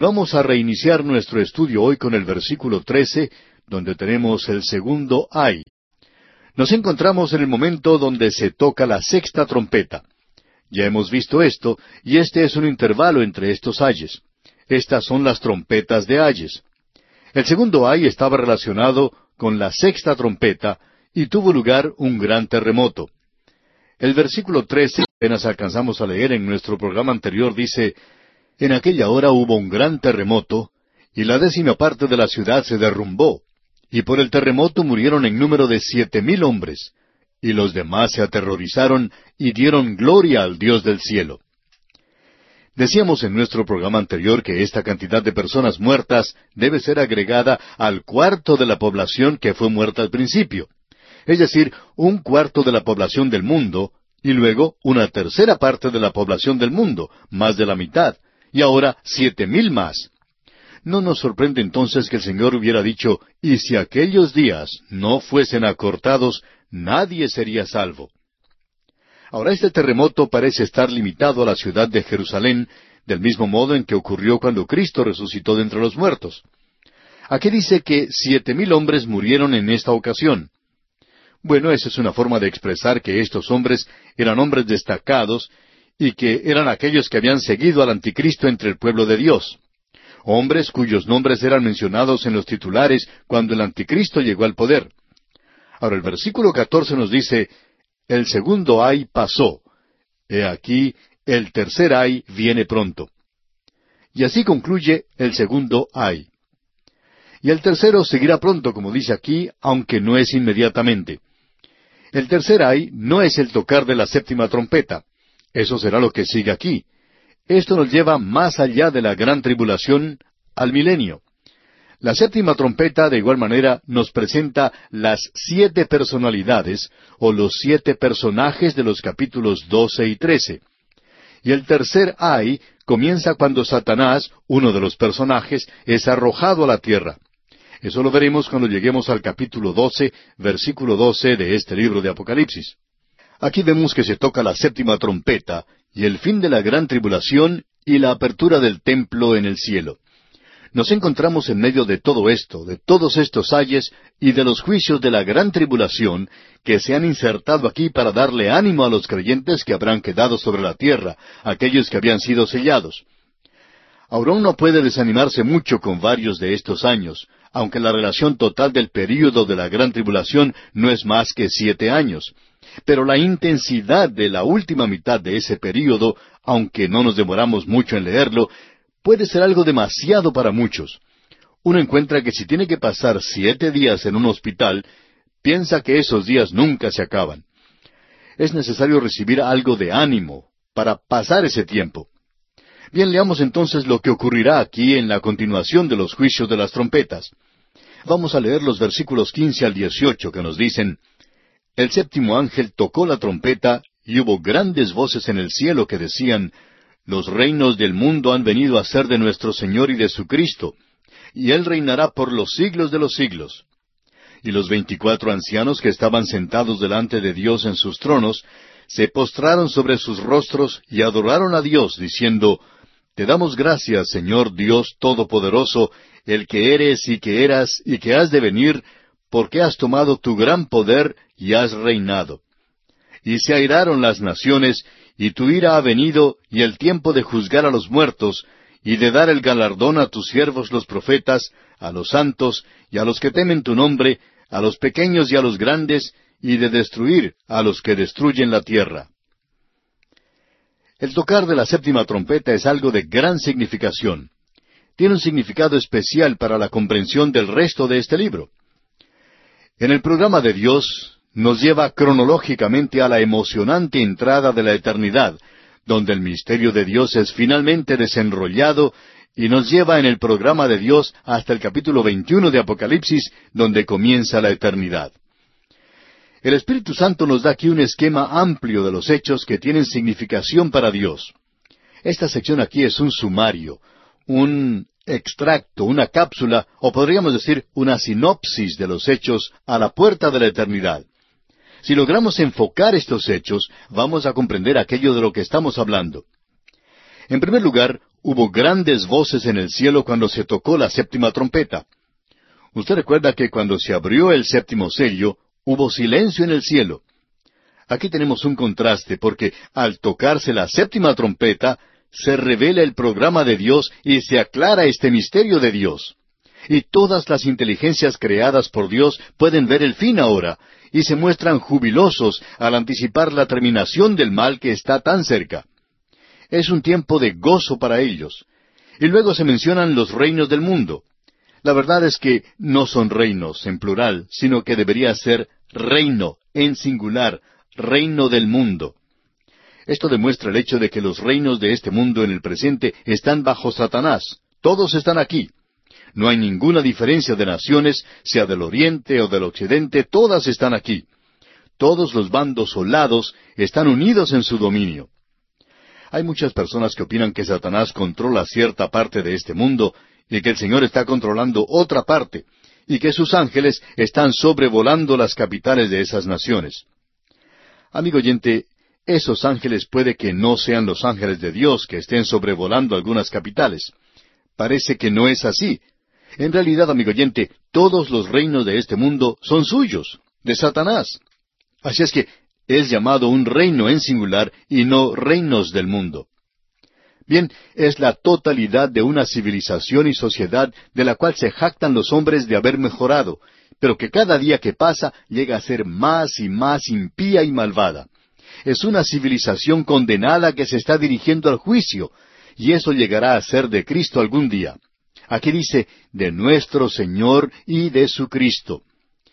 Vamos a reiniciar nuestro estudio hoy con el versículo 13, donde tenemos el segundo ay. Nos encontramos en el momento donde se toca la sexta trompeta. Ya hemos visto esto, y este es un intervalo entre estos ayes. Estas son las trompetas de ayes. El segundo ay estaba relacionado con la sexta trompeta, y tuvo lugar un gran terremoto. El versículo 13, apenas alcanzamos a leer en nuestro programa anterior, dice: En aquella hora hubo un gran terremoto, y la 10ª parte de la ciudad se derrumbó, y por el terremoto murieron en número de 7,000 hombres, y los demás se aterrorizaron y dieron gloria al Dios del cielo. Decíamos en nuestro programa anterior que esta cantidad de personas muertas debe ser agregada al cuarto de la población que fue muerta al principio. Es decir, un cuarto de la población del mundo, y luego una tercera parte de la población del mundo, más de la mitad, y ahora 7,000 más. No nos sorprende entonces que el Señor hubiera dicho: y si aquellos días no fuesen acortados, nadie sería salvo. Ahora este terremoto parece estar limitado a la ciudad de Jerusalén, del mismo modo en que ocurrió cuando Cristo resucitó de entre los muertos. Aquí dice que 7,000 hombres murieron en esta ocasión. Bueno, esa es una forma de expresar que estos hombres eran hombres destacados y que eran aquellos que habían seguido al anticristo entre el pueblo de Dios. Hombres cuyos nombres eran mencionados en los titulares cuando el anticristo llegó al poder. Ahora el versículo 14 nos dice: el segundo ay pasó. He aquí, el tercer ay viene pronto. Y así concluye el segundo ay. Y el tercero seguirá pronto, como dice aquí, aunque no es inmediatamente. El tercer ay no es el tocar de la 7ª trompeta. Eso será lo que sigue aquí. Esto nos lleva más allá de la gran tribulación al milenio. La 7ª trompeta, de igual manera, nos presenta las 7 personalidades, o los 7 personajes de los capítulos 12 y 13. Y el tercer ay comienza cuando Satanás, uno de los personajes, es arrojado a la tierra. Eso lo veremos cuando lleguemos al capítulo 12, versículo 12 de este libro de Apocalipsis. Aquí vemos que se toca la 7ª trompeta, y el fin de la gran tribulación, y la apertura del templo en el cielo. Nos encontramos en medio de todo esto, de todos estos ayes, y de los juicios de la gran tribulación, que se han insertado aquí para darle ánimo a los creyentes que habrán quedado sobre la tierra, aquellos que habían sido sellados. Ahora uno puede desanimarse mucho con varios de estos años, aunque la relación total del período de la gran tribulación no es más que 7 años. Pero la intensidad de la última mitad de ese período, aunque no nos demoramos mucho en leerlo, puede ser algo demasiado para muchos. Uno encuentra que si tiene que pasar 7 días en un hospital, piensa que esos días nunca se acaban. Es necesario recibir algo de ánimo para pasar ese tiempo. Bien, leamos entonces lo que ocurrirá aquí en la continuación de los juicios de las trompetas. Vamos a leer los versículos 15 al 18 que nos dicen: El 7º ángel tocó la trompeta, y hubo grandes voces en el cielo que decían: Los reinos del mundo han venido a ser de nuestro Señor y de su Cristo, y Él reinará por los siglos de los siglos. Y los 24 ancianos que estaban sentados delante de Dios en sus tronos, se postraron sobre sus rostros y adoraron a Dios, diciendo: Te damos gracias, Señor Dios Todopoderoso, el que eres y que eras y que has de venir, porque has tomado tu gran poder y has reinado. Y se airaron las naciones, y tu ira ha venido, y el tiempo de juzgar a los muertos, y de dar el galardón a tus siervos los profetas, a los santos, y a los que temen tu nombre, a los pequeños y a los grandes, y de destruir a los que destruyen la tierra. El tocar de la 7ª trompeta es algo de gran significación. Tiene un significado especial para la comprensión del resto de este libro. En el programa de Dios nos lleva cronológicamente a la emocionante entrada de la eternidad, donde el misterio de Dios es finalmente desenrollado, y nos lleva en el programa de Dios hasta el capítulo 21 de Apocalipsis, donde comienza la eternidad. El Espíritu Santo nos da aquí un esquema amplio de los hechos que tienen significación para Dios. Esta sección aquí es un sumario, un extracto, una cápsula, o podríamos decir una sinopsis de los hechos a la puerta de la eternidad. Si logramos enfocar estos hechos, vamos a comprender aquello de lo que estamos hablando. En primer lugar, hubo grandes voces en el cielo cuando se tocó la séptima trompeta. Usted recuerda que cuando se abrió el séptimo sello, hubo silencio en el cielo. Aquí tenemos un contraste, porque al tocarse la séptima trompeta, se revela el programa de Dios y se aclara este misterio de Dios. Y todas las inteligencias creadas por Dios pueden ver el fin ahora, y se muestran jubilosos al anticipar la terminación del mal que está tan cerca. Es un tiempo de gozo para ellos. Y luego se mencionan los reinos del mundo. La verdad es que no son reinos en plural, sino que debería ser reino en singular, reino del mundo. Esto demuestra el hecho de que los reinos de este mundo en el presente están bajo Satanás. Todos están aquí. No hay ninguna diferencia de naciones, sea del oriente o del occidente, todas están aquí. Todos los bandos o lados están unidos en su dominio. Hay muchas personas que opinan que Satanás controla cierta parte de este mundo y que el Señor está controlando otra parte, y que sus ángeles están sobrevolando las capitales de esas naciones. Amigo oyente, esos ángeles puede que no sean los ángeles de Dios que estén sobrevolando algunas capitales. Parece que no es así. En realidad, amigo oyente, todos los reinos de este mundo son suyos, de Satanás. Así es que es llamado un reino en singular y no reinos del mundo. Bien, es la totalidad de una civilización y sociedad de la cual se jactan los hombres de haber mejorado, pero que cada día que pasa llega a ser más y más impía y malvada. Es una civilización condenada que se está dirigiendo al juicio, y eso llegará a ser de Cristo algún día. Aquí dice, de nuestro Señor y de su Cristo.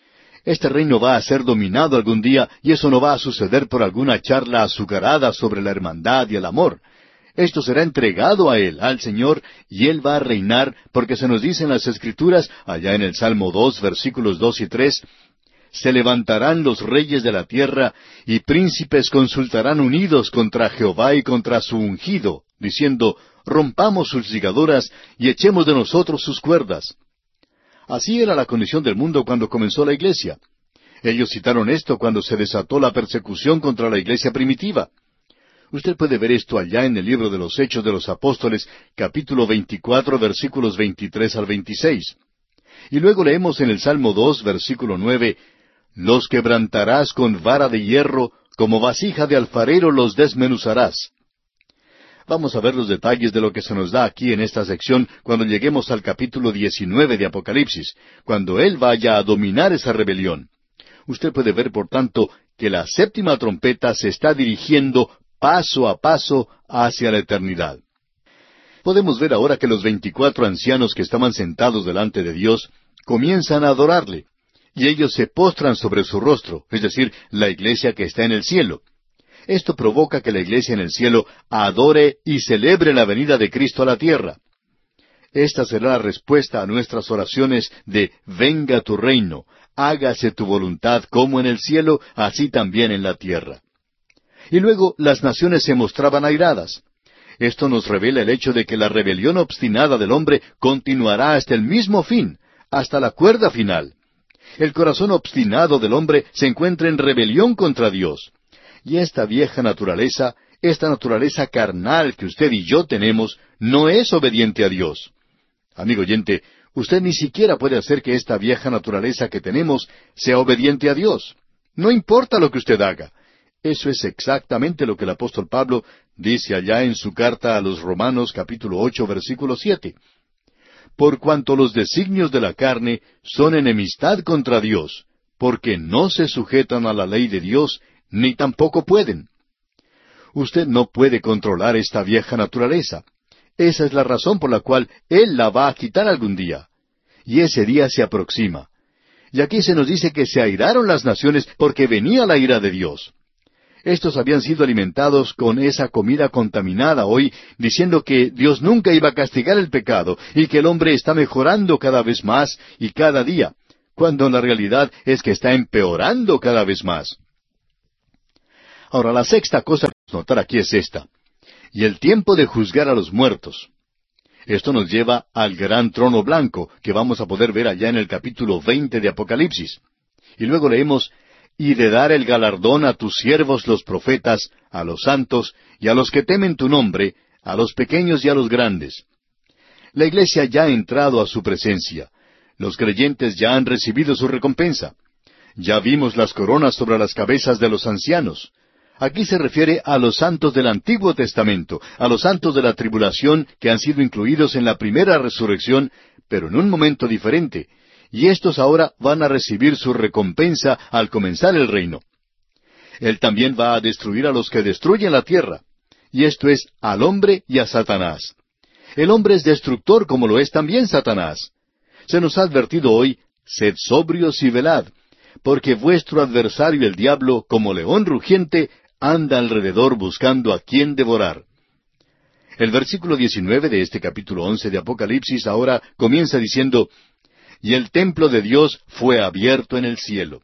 Este reino va a ser dominado algún día, y eso no va a suceder por alguna charla azucarada sobre la hermandad y el amor. Esto será entregado a Él, al Señor, y Él va a reinar, porque se nos dice en las Escrituras, allá en el Salmo 2, versículos 2 y 3, se levantarán los reyes de la tierra, y príncipes consultarán unidos contra Jehová y contra su ungido, diciendo, rompamos sus ligaduras y echemos de nosotros sus cuerdas. Así era la condición del mundo cuando comenzó la iglesia. Ellos citaron esto cuando se desató la persecución contra la iglesia primitiva. Usted puede ver esto allá en el libro de los Hechos de los Apóstoles, capítulo 24, versículos 23 al 26. Y luego leemos en el Salmo 2, versículo 9, los quebrantarás con vara de hierro, como vasija de alfarero los desmenuzarás. Vamos a ver los detalles de lo que se nos da aquí en esta sección cuando lleguemos al capítulo 19 de Apocalipsis, cuando Él vaya a dominar esa rebelión. Usted puede ver, por tanto, que la séptima trompeta se está dirigiendo paso a paso hacia la eternidad. Podemos ver ahora que los 24 ancianos que estaban sentados delante de Dios comienzan a adorarle, y ellos se postran sobre su rostro, es decir, la iglesia que está en el cielo. Esto provoca que la iglesia en el cielo adore y celebre la venida de Cristo a la tierra. Esta será la respuesta a nuestras oraciones de venga tu reino, hágase tu voluntad como en el cielo, así también en la tierra. Y luego las naciones se mostraban airadas. Esto nos revela el hecho de que la rebelión obstinada del hombre continuará hasta el mismo fin, hasta la cuerda final. El corazón obstinado del hombre se encuentra en rebelión contra Dios. Y esta vieja naturaleza, esta naturaleza carnal que usted y yo tenemos, no es obediente a Dios. Amigo oyente, usted ni siquiera puede hacer que esta vieja naturaleza que tenemos sea obediente a Dios. No importa lo que usted haga. Eso es exactamente lo que el apóstol Pablo dice allá en su carta a los Romanos capítulo 8, versículo 7. Por cuanto los designios de la carne son enemistad contra Dios, porque no se sujetan a la ley de Dios, ni tampoco pueden. Usted no puede controlar esta vieja naturaleza. Esa es la razón por la cual Él la va a quitar algún día. Y ese día se aproxima. Y aquí se nos dice que se airaron las naciones porque venía la ira de Dios. Estos habían sido alimentados con esa comida contaminada hoy, diciendo que Dios nunca iba a castigar el pecado y que el hombre está mejorando cada vez más y cada día, cuando la realidad es que está empeorando cada vez más. Ahora, la sexta cosa que debemos notar aquí es esta. Y el tiempo de juzgar a los muertos. Esto nos lleva al gran trono blanco, que vamos a poder ver allá en el capítulo 20 de Apocalipsis. Y luego leemos, y de dar el galardón a tus siervos los profetas, a los santos, y a los que temen tu nombre, a los pequeños y a los grandes. La iglesia ya ha entrado a su presencia. Los creyentes ya han recibido su recompensa. Ya vimos las coronas sobre las cabezas de los ancianos. Aquí se refiere a los santos del Antiguo Testamento, a los santos de la tribulación que han sido incluidos en la primera resurrección, pero en un momento diferente, y estos ahora van a recibir su recompensa al comenzar el reino. Él también va a destruir a los que destruyen la tierra, y esto es al hombre y a Satanás. El hombre es destructor como lo es también Satanás. Se nos ha advertido hoy, sed sobrios y velad, porque vuestro adversario el diablo, como león rugiente, anda alrededor buscando a quien devorar. El versículo 19 de este capítulo 11 de Apocalipsis ahora comienza diciendo, y el templo de Dios fue abierto en el cielo.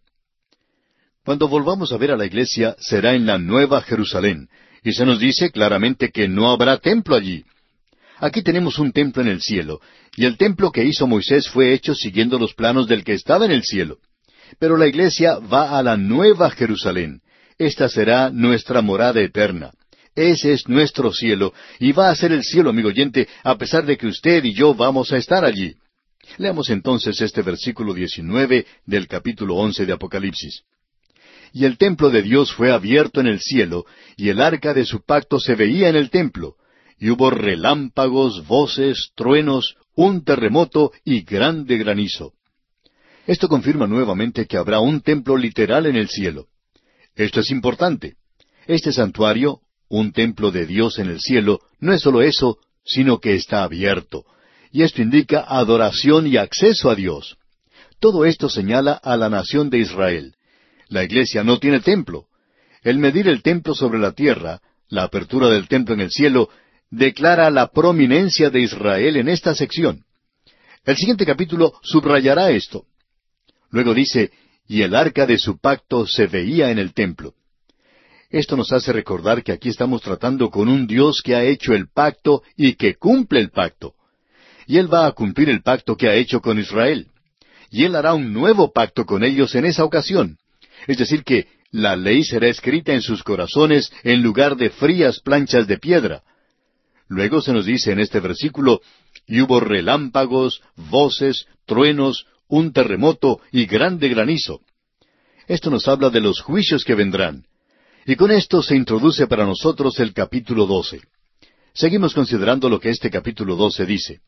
Cuando volvamos a ver a la iglesia, será en la Nueva Jerusalén, y se nos dice claramente que no habrá templo allí. Aquí tenemos un templo en el cielo, y el templo que hizo Moisés fue hecho siguiendo los planos del que estaba en el cielo. Pero la iglesia va a la Nueva Jerusalén. Esta será nuestra morada eterna. Ese es nuestro cielo, y va a ser el cielo, amigo oyente, a pesar de que usted y yo vamos a estar allí. Leamos entonces este versículo 19 del capítulo 11 de Apocalipsis. Y el templo de Dios fue abierto en el cielo, y el arca de su pacto se veía en el templo, y hubo relámpagos, voces, truenos, un terremoto y grande granizo. Esto confirma nuevamente que habrá un templo literal en el cielo. Esto es importante. Este santuario, un templo de Dios en el cielo, no es solo eso, sino que está abierto. Y esto indica adoración y acceso a Dios. Todo esto señala a la nación de Israel. La iglesia no tiene templo. El medir el templo sobre la tierra, la apertura del templo en el cielo, declara la prominencia de Israel en esta sección. El siguiente capítulo subrayará esto. Luego dice, y el arca de su pacto se veía en el templo. Esto nos hace recordar que aquí estamos tratando con un Dios que ha hecho el pacto y que cumple el pacto. Y Él va a cumplir el pacto que ha hecho con Israel. Y Él hará un nuevo pacto con ellos en esa ocasión. Es decir que la ley será escrita en sus corazones en lugar de frías planchas de piedra. Luego se nos dice en este versículo, y hubo relámpagos, voces, truenos, un terremoto y grande granizo. Esto nos habla de los juicios que vendrán. Y con esto se introduce para nosotros el capítulo 12. Seguimos considerando lo que este capítulo 12 dice.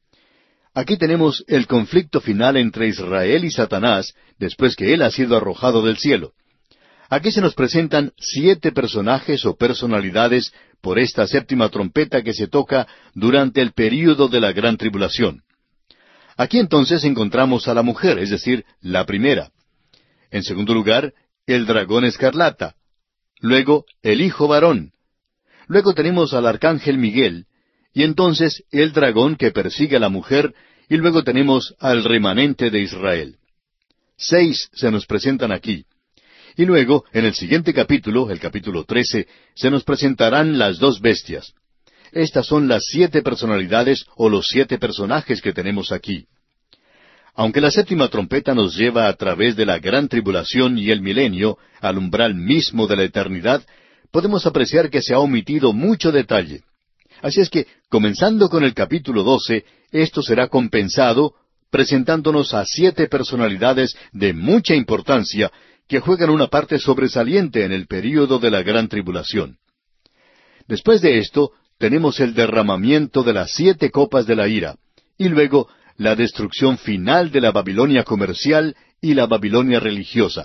Aquí tenemos el conflicto final entre Israel y Satanás, después que él ha sido arrojado del cielo. Aquí se nos presentan 7 personajes o personalidades por esta séptima trompeta que se toca durante el período de la gran tribulación. Aquí entonces encontramos a la mujer, es decir, la primera. En segundo lugar, el dragón escarlata. Luego, el hijo varón. Luego tenemos al arcángel Miguel, y entonces el dragón que persigue a la mujer, y luego tenemos al remanente de Israel. 6 se nos presentan aquí. Y luego, en el siguiente capítulo, el capítulo 13, se nos presentarán las 2 bestias. Estas son las 7 personalidades o los 7 personajes que tenemos aquí. Aunque la séptima trompeta nos lleva a través de la gran tribulación y el milenio, al umbral mismo de la eternidad, podemos apreciar que se ha omitido mucho detalle. Así es que, comenzando con el capítulo 12, esto será compensado, presentándonos a 7 personalidades de mucha importancia, que juegan una parte sobresaliente en el período de la gran tribulación. Después de esto, tenemos el derramamiento de las 7 copas de la ira, y luego la destrucción final de la Babilonia comercial y la Babilonia religiosa.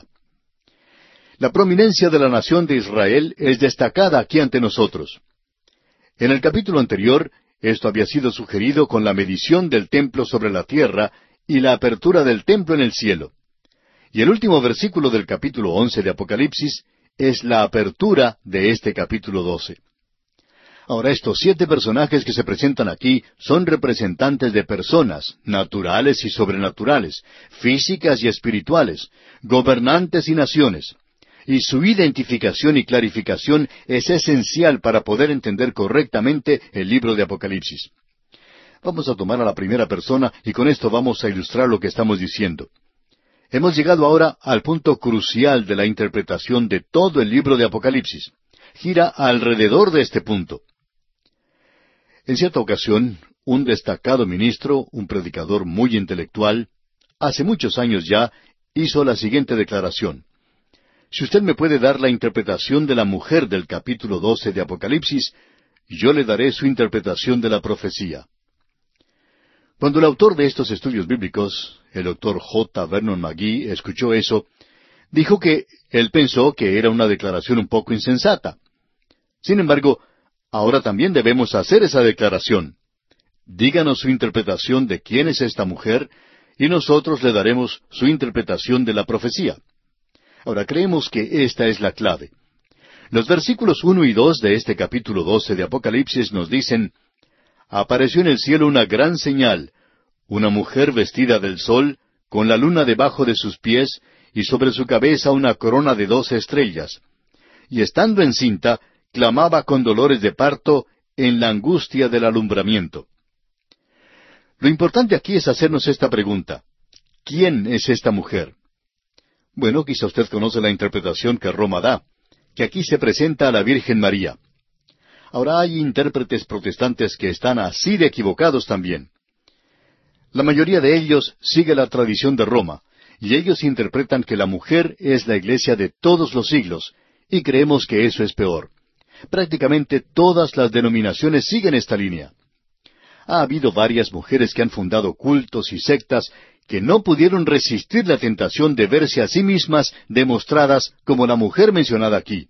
La prominencia de la nación de Israel es destacada aquí ante nosotros. En el capítulo anterior, esto había sido sugerido con la medición del templo sobre la tierra y la apertura del templo en el cielo. Y el último versículo del capítulo 11 de Apocalipsis es la apertura de este capítulo 12. Ahora, estos 7 personajes que se presentan aquí son representantes de personas, naturales y sobrenaturales, físicas y espirituales, gobernantes y naciones. Y su identificación y clarificación es esencial para poder entender correctamente el libro de Apocalipsis. Vamos a tomar a la primera persona y con esto vamos a ilustrar lo que estamos diciendo. Hemos llegado ahora al punto crucial de la interpretación de todo el libro de Apocalipsis. Gira alrededor de este punto. En cierta ocasión, un destacado ministro, un predicador muy intelectual, hace muchos años ya, hizo la siguiente declaración: si usted me puede dar la interpretación de la mujer del capítulo 12 de Apocalipsis, yo le daré su interpretación de la profecía. Cuando el autor de estos estudios bíblicos, el doctor J. Vernon McGee, escuchó eso, dijo que él pensó que era una declaración un poco insensata. Sin embargo, ahora también debemos hacer esa declaración. Díganos su interpretación de quién es esta mujer, y nosotros le daremos su interpretación de la profecía. Ahora, creemos que esta es la clave. Los versículos 1 y 2 de este capítulo 12 de Apocalipsis nos dicen: apareció en el cielo una gran señal, una mujer vestida del sol, con la luna debajo de sus pies, y sobre su cabeza una corona de 12 estrellas. Y estando encinta, clamaba con dolores de parto en la angustia del alumbramiento. Lo importante aquí es hacernos esta pregunta: ¿quién es esta mujer? Bueno, quizá usted conoce la interpretación que Roma da, que aquí se presenta a la Virgen María. Ahora hay intérpretes protestantes que están así de equivocados también. La mayoría de ellos sigue la tradición de Roma, y ellos interpretan que la mujer es la iglesia de todos los siglos, y creemos que eso es peor. Prácticamente todas las denominaciones siguen esta línea. Ha habido varias mujeres que han fundado cultos y sectas que no pudieron resistir la tentación de verse a sí mismas demostradas como la mujer mencionada aquí.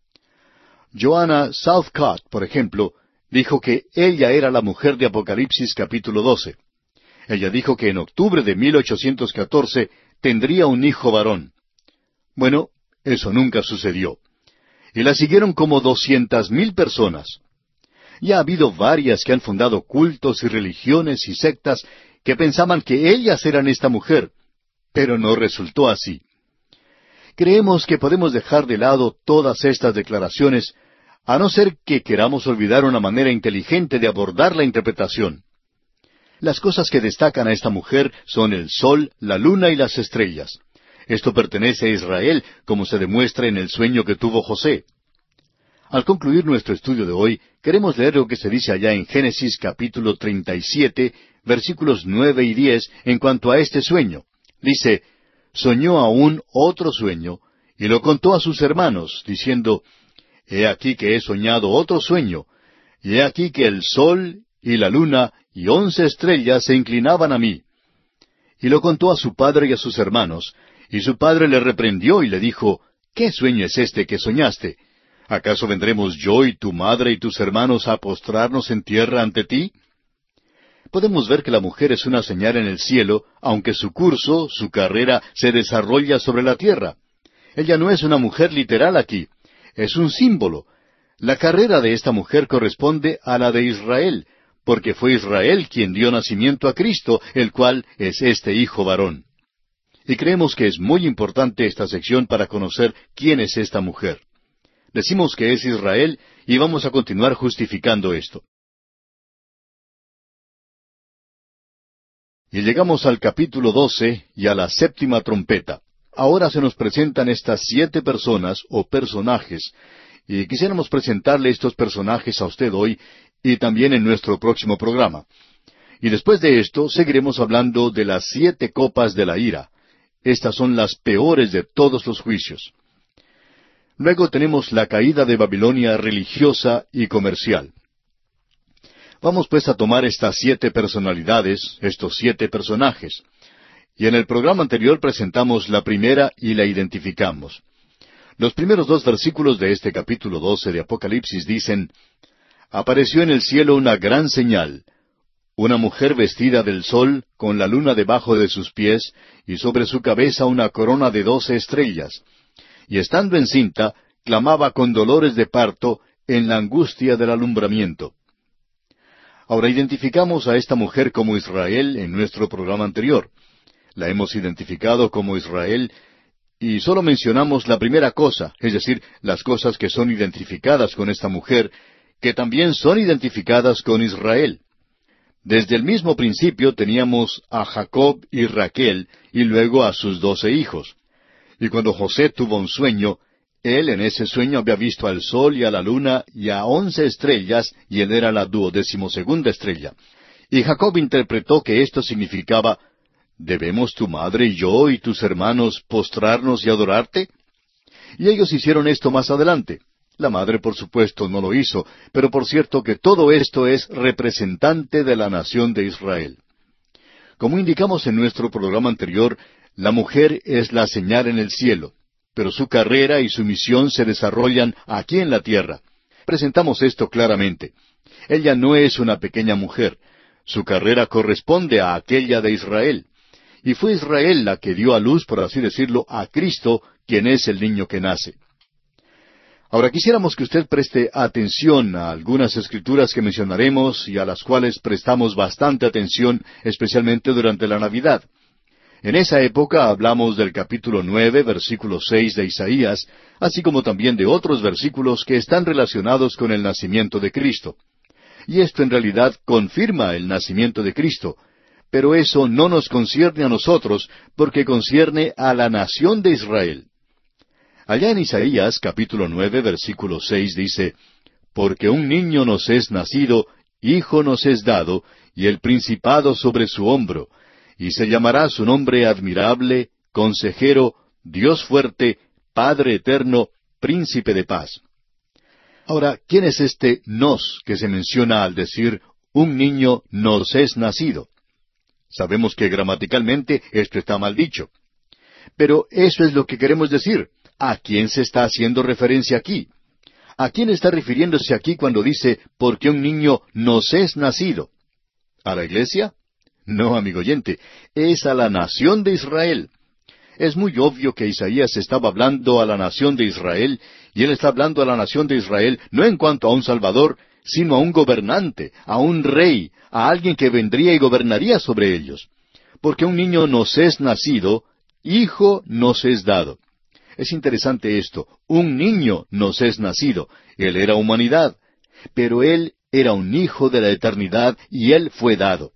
Joanna Southcott, por ejemplo, dijo que ella era la mujer de Apocalipsis capítulo 12. Ella dijo que en octubre de 1814 tendría un hijo varón. Bueno, eso nunca sucedió. Y la siguieron como 200,000 personas. Y ha habido varias que han fundado cultos y religiones y sectas que pensaban que ellas eran esta mujer, pero no resultó así. Creemos que podemos dejar de lado todas estas declaraciones, a no ser que queramos olvidar una manera inteligente de abordar la interpretación. Las cosas que destacan a esta mujer son el sol, la luna y las estrellas. Esto pertenece a Israel, como se demuestra en el sueño que tuvo José. Al concluir nuestro estudio de hoy, queremos leer lo que se dice allá en Génesis capítulo 37, versículos 9 y 10, en cuanto a este sueño. Dice: soñó aún otro sueño, y lo contó a sus hermanos, diciendo: he aquí que he soñado otro sueño, y he aquí que el sol y la luna y 11 estrellas se inclinaban a mí. Y lo contó a su padre y a sus hermanos, y su padre le reprendió y le dijo: ¿qué sueño es este que soñaste? ¿Acaso vendremos yo y tu madre y tus hermanos a postrarnos en tierra ante ti? Podemos ver que la mujer es una señal en el cielo, aunque su curso, su carrera, se desarrolla sobre la tierra. Ella no es una mujer literal aquí, es un símbolo. La carrera de esta mujer corresponde a la de Israel, porque fue Israel quien dio nacimiento a Cristo, el cual es este hijo varón. Y creemos que es muy importante esta sección para conocer quién es esta mujer. Decimos que es Israel y vamos a continuar justificando esto. Y llegamos al capítulo 12 y a la séptima trompeta. Ahora se nos presentan estas 7 personas o personajes, y quisiéramos presentarle estos personajes a usted hoy y también en nuestro próximo programa. Y después de esto seguiremos hablando de las 7 copas de la ira. Estas son las peores de todos los juicios. Luego tenemos la caída de Babilonia religiosa y comercial. Vamos pues a tomar estas 7 personalidades, estos 7 personajes. Y en el programa anterior presentamos la primera y la identificamos. Los primeros 2 versículos de este capítulo 12 de Apocalipsis dicen: apareció en el cielo una gran señal, una mujer vestida del sol, con la luna debajo de sus pies, y sobre su cabeza una corona de 12 estrellas. Y estando encinta, clamaba con dolores de parto en la angustia del alumbramiento. Ahora identificamos a esta mujer como Israel en nuestro programa anterior. La hemos identificado como Israel y solo mencionamos la primera cosa, es decir, las cosas que son identificadas con esta mujer, que también son identificadas con Israel. Desde el mismo principio teníamos a Jacob y Raquel y luego a sus 12 hijos. Y cuando José tuvo un sueño, Él en ese sueño había visto al sol y a la luna y a 11 estrellas, y él era la 12ª estrella. Y Jacob interpretó que esto significaba, ¿debemos tu madre y yo y tus hermanos postrarnos y adorarte? Y ellos hicieron esto más adelante. La madre, por supuesto, no lo hizo, pero por cierto que todo esto es representante de la nación de Israel. Como indicamos en nuestro programa anterior, la mujer es la señal en el cielo, pero su carrera y su misión se desarrollan aquí en la tierra. Presentamos esto claramente. Ella no es una pequeña mujer. Su carrera corresponde a aquella de Israel. Y fue Israel la que dio a luz, por así decirlo, a Cristo, quien es el niño que nace. Ahora quisiéramos que usted preste atención a algunas escrituras que mencionaremos y a las cuales prestamos bastante atención, especialmente durante la Navidad. En esa época hablamos del capítulo 9, versículo 6 de Isaías, así como también de otros versículos que están relacionados con el nacimiento de Cristo. Y esto en realidad confirma el nacimiento de Cristo, pero eso no nos concierne a nosotros, porque concierne a la nación de Israel. Allá en Isaías capítulo 9, versículo 6 dice, «Porque un niño nos es nacido, hijo nos es dado, y el principado sobre su hombro, y se llamará su nombre admirable, consejero, Dios fuerte, Padre eterno, príncipe de paz». Ahora, ¿quién es este nos que se menciona al decir, un niño nos es nacido? Sabemos que gramaticalmente esto está mal dicho. Pero eso es lo que queremos decir. ¿A quién se está haciendo referencia aquí? ¿A quién está refiriéndose aquí cuando dice, porque un niño nos es nacido? ¿A la iglesia? No, amigo oyente, es a la nación de Israel. Es muy obvio que Isaías estaba hablando a la nación de Israel, y él está hablando a la nación de Israel no en cuanto a un Salvador, sino a un gobernante, a un rey, a alguien que vendría y gobernaría sobre ellos. Porque un niño nos es nacido, hijo nos es dado. Es interesante esto, un niño nos es nacido, él era humanidad, pero él era un hijo de la eternidad y él fue dado.